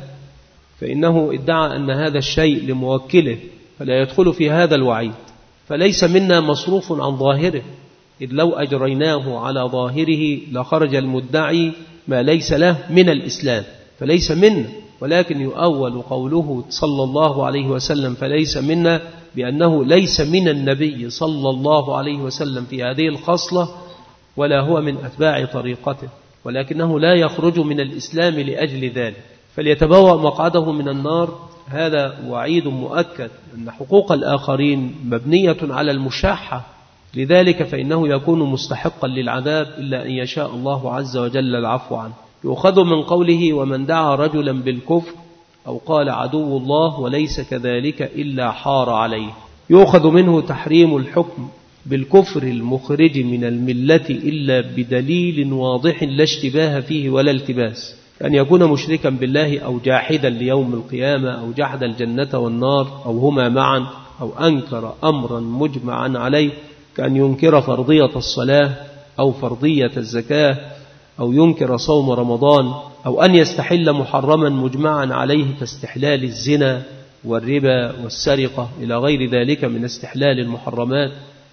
S2: فإنه ادعى أن هذا الشيء لموكله، فلا يدخل في هذا الوعيد. فليس منا مصروف عن ظاهره، إذ لو أجريناه على ظاهره لخرج المدعي ما ليس له من الإسلام، فليس منا. ولكن يؤول قوله صلى الله عليه وسلم فليس منا بأنه ليس من النبي صلى الله عليه وسلم في هذه الخصلة، ولا هو من أتباع طريقته، ولكنه لا يخرج من الإسلام لأجل ذلك. فليتبوأ مقعده من النار، هذا وعيد مؤكد، أن حقوق الآخرين مبنية على المشاحة، لذلك فإنه يكون مستحقا للعذاب إلا أن يشاء الله عز وجل العفو عنه. يؤخذ من قوله ومن دعا رجلا بالكفر أو قال عدو الله وليس كذلك إلا حار عليه. يؤخذ منه تحريم الحكم بالكفر المخرج من الملة إلا بدليل واضح لا اشتباه فيه ولا التباس، أن يكون مشركا بالله أو جاحدا ليوم القيامة أو جحد الجنة والنار أو هما معا، أو أنكر أمرا مجمعا عليه كأن ينكر فرضية الصلاة أو فرضية الزكاة، أو ينكر صوم رمضان، أو أن يستحل محرما مجمعا عليه كاستحلال الزنا والربا والسرقة إلى غير ذلك من استحلال المحرمات،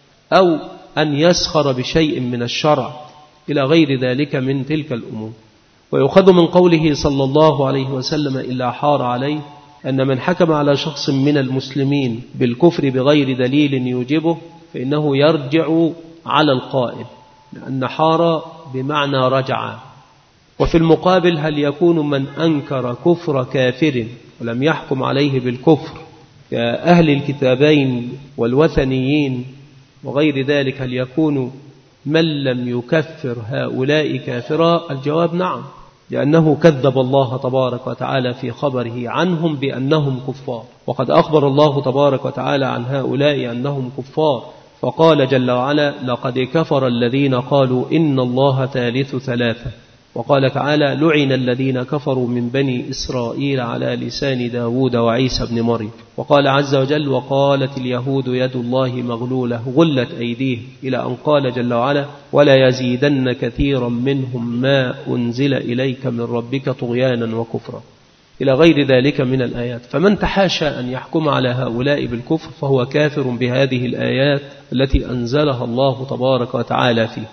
S2: أو أن يسخر بشيء من الشرع إلى غير ذلك من تلك الأمور. ويؤخذ من قوله صلى الله عليه وسلم إلا حار عليه أن من حكم على شخص من المسلمين بالكفر بغير دليل يوجبه فإنه يرجع على القائل، لأن حار بمعنى رجع. وفي المقابل هل يكون من أنكر كفر كافر ولم يحكم عليه بالكفر كأهل الكتابين والوثنيين وغير ذلك، هل يكون من لم يكفر هؤلاء كافرا؟ الجواب نعم، لأنه كذب الله تبارك وتعالى في خبره عنهم بأنهم كفار، وقد أخبر الله تبارك وتعالى عن هؤلاء أنهم كفار، فقال جل وعلا لقد كفر الذين قالوا إن الله ثالث ثلاثة، وقال تعالى لعن الذين كفروا من بني إسرائيل على لسان داود وعيسى بن مريم، وقال عز وجل وقالت اليهود يد الله مغلولة غلت أيديهم، إلى أن قال جل وعلا ولا يزيدن كثيرا منهم ما أنزل إليك من ربك طغيانا وكفرا، إلى غير ذلك من الآيات. فمن تحاشى أن يحكم على هؤلاء بالكفر فهو كافر بهذه الآيات التي أنزلها الله تبارك وتعالى فيه.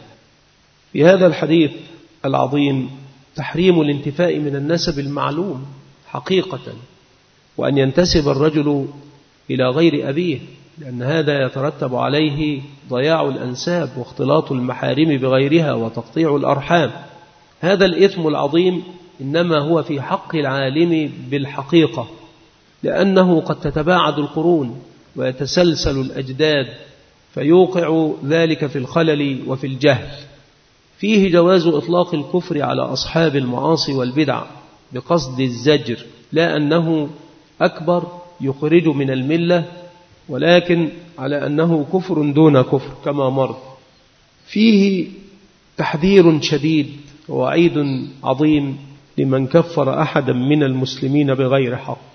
S2: في هذا الحديث العظيم تحريم الانتفاء من النسب المعلوم حقيقة، وأن ينتسب الرجل إلى غير أبيه، لأن هذا يترتب عليه ضياع الأنساب واختلاط المحارم بغيرها وتقطيع الأرحام. هذا الإثم العظيم إنما هو في حق العالم بالحقيقة، لأنه قد تتباعد القرون ويتسلسل الأجداد فيوقع ذلك في الخلل وفي الجهل. فيه جواز إطلاق الكفر على أصحاب المعاصي والبدع بقصد الزجر، لا أنه أكبر يخرج من الملة، ولكن على أنه كفر دون كفر كما مر. فيه تحذير شديد ووعيد عظيم لمن كفر أحدا من المسلمين بغير حق.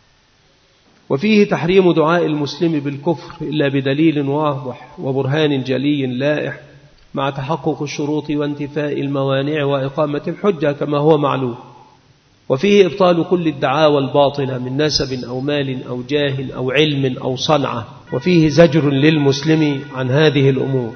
S2: وفيه تحريم دعاء المسلم بالكفر إلا بدليل واضح وبرهان جلي لائح مع تحقق الشروط وانتفاء الموانع وإقامة الحجة كما هو معلوم. وفيه إبطال كل الدعاوى الباطلة من نسب أو مال أو جاه أو علم أو صنعة، وفيه زجر للمسلم عن هذه الأمور.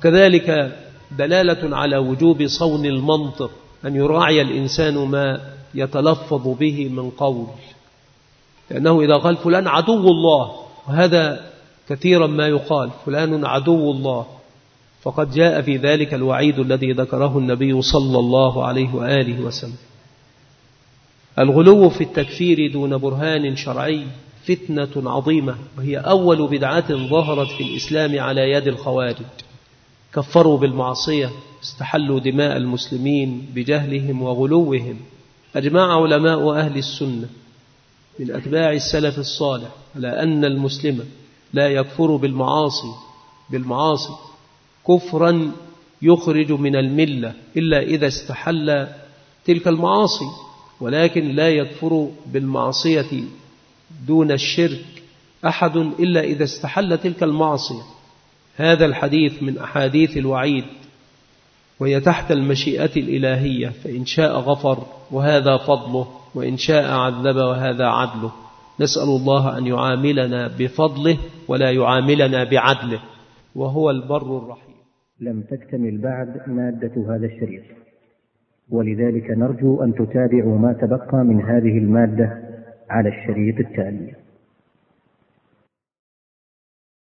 S2: وكذلك دلالة على وجوب صون المنطق، أن يراعي الإنسان ما يتلفظ به من قول، لأنه إذا قال فلان عدو الله، وهذا كثيرا ما يقال فلان عدو الله، فقد جاء في ذلك الوعيد الذي ذكره النبي صلى الله عليه وآله وسلم. الغلو في التكفير دون برهان شرعي فتنة عظيمة، وهي أول بدعة ظهرت في الإسلام على يد الخوارج. كفروا بالمعصية، استحلوا دماء المسلمين بجهلهم وغلوهم. أجمع علماء أهل السنة من أتباع السلف الصالح على أن المسلم لا يكفر بالمعاصي كفرا يخرج من الملة إلا إذا استحل تلك المعاصي، ولكن لا يكفر بالمعصية دون الشرك أحد إلا إذا استحل تلك المعصية. هذا الحديث من أحاديث الوعيد، وهي تحت المشيئة الإلهية، فإن شاء غفر وهذا فضله، وإن شاء عذب وهذا عدله. نسأل الله أن يعاملنا بفضله ولا يعاملنا بعدله، وهو البر الرحيم.
S1: لم تكتمل بعد مادة هذا الشريط، ولذلك نرجو أن تتابعوا ما تبقى من هذه المادة على الشريط التالي.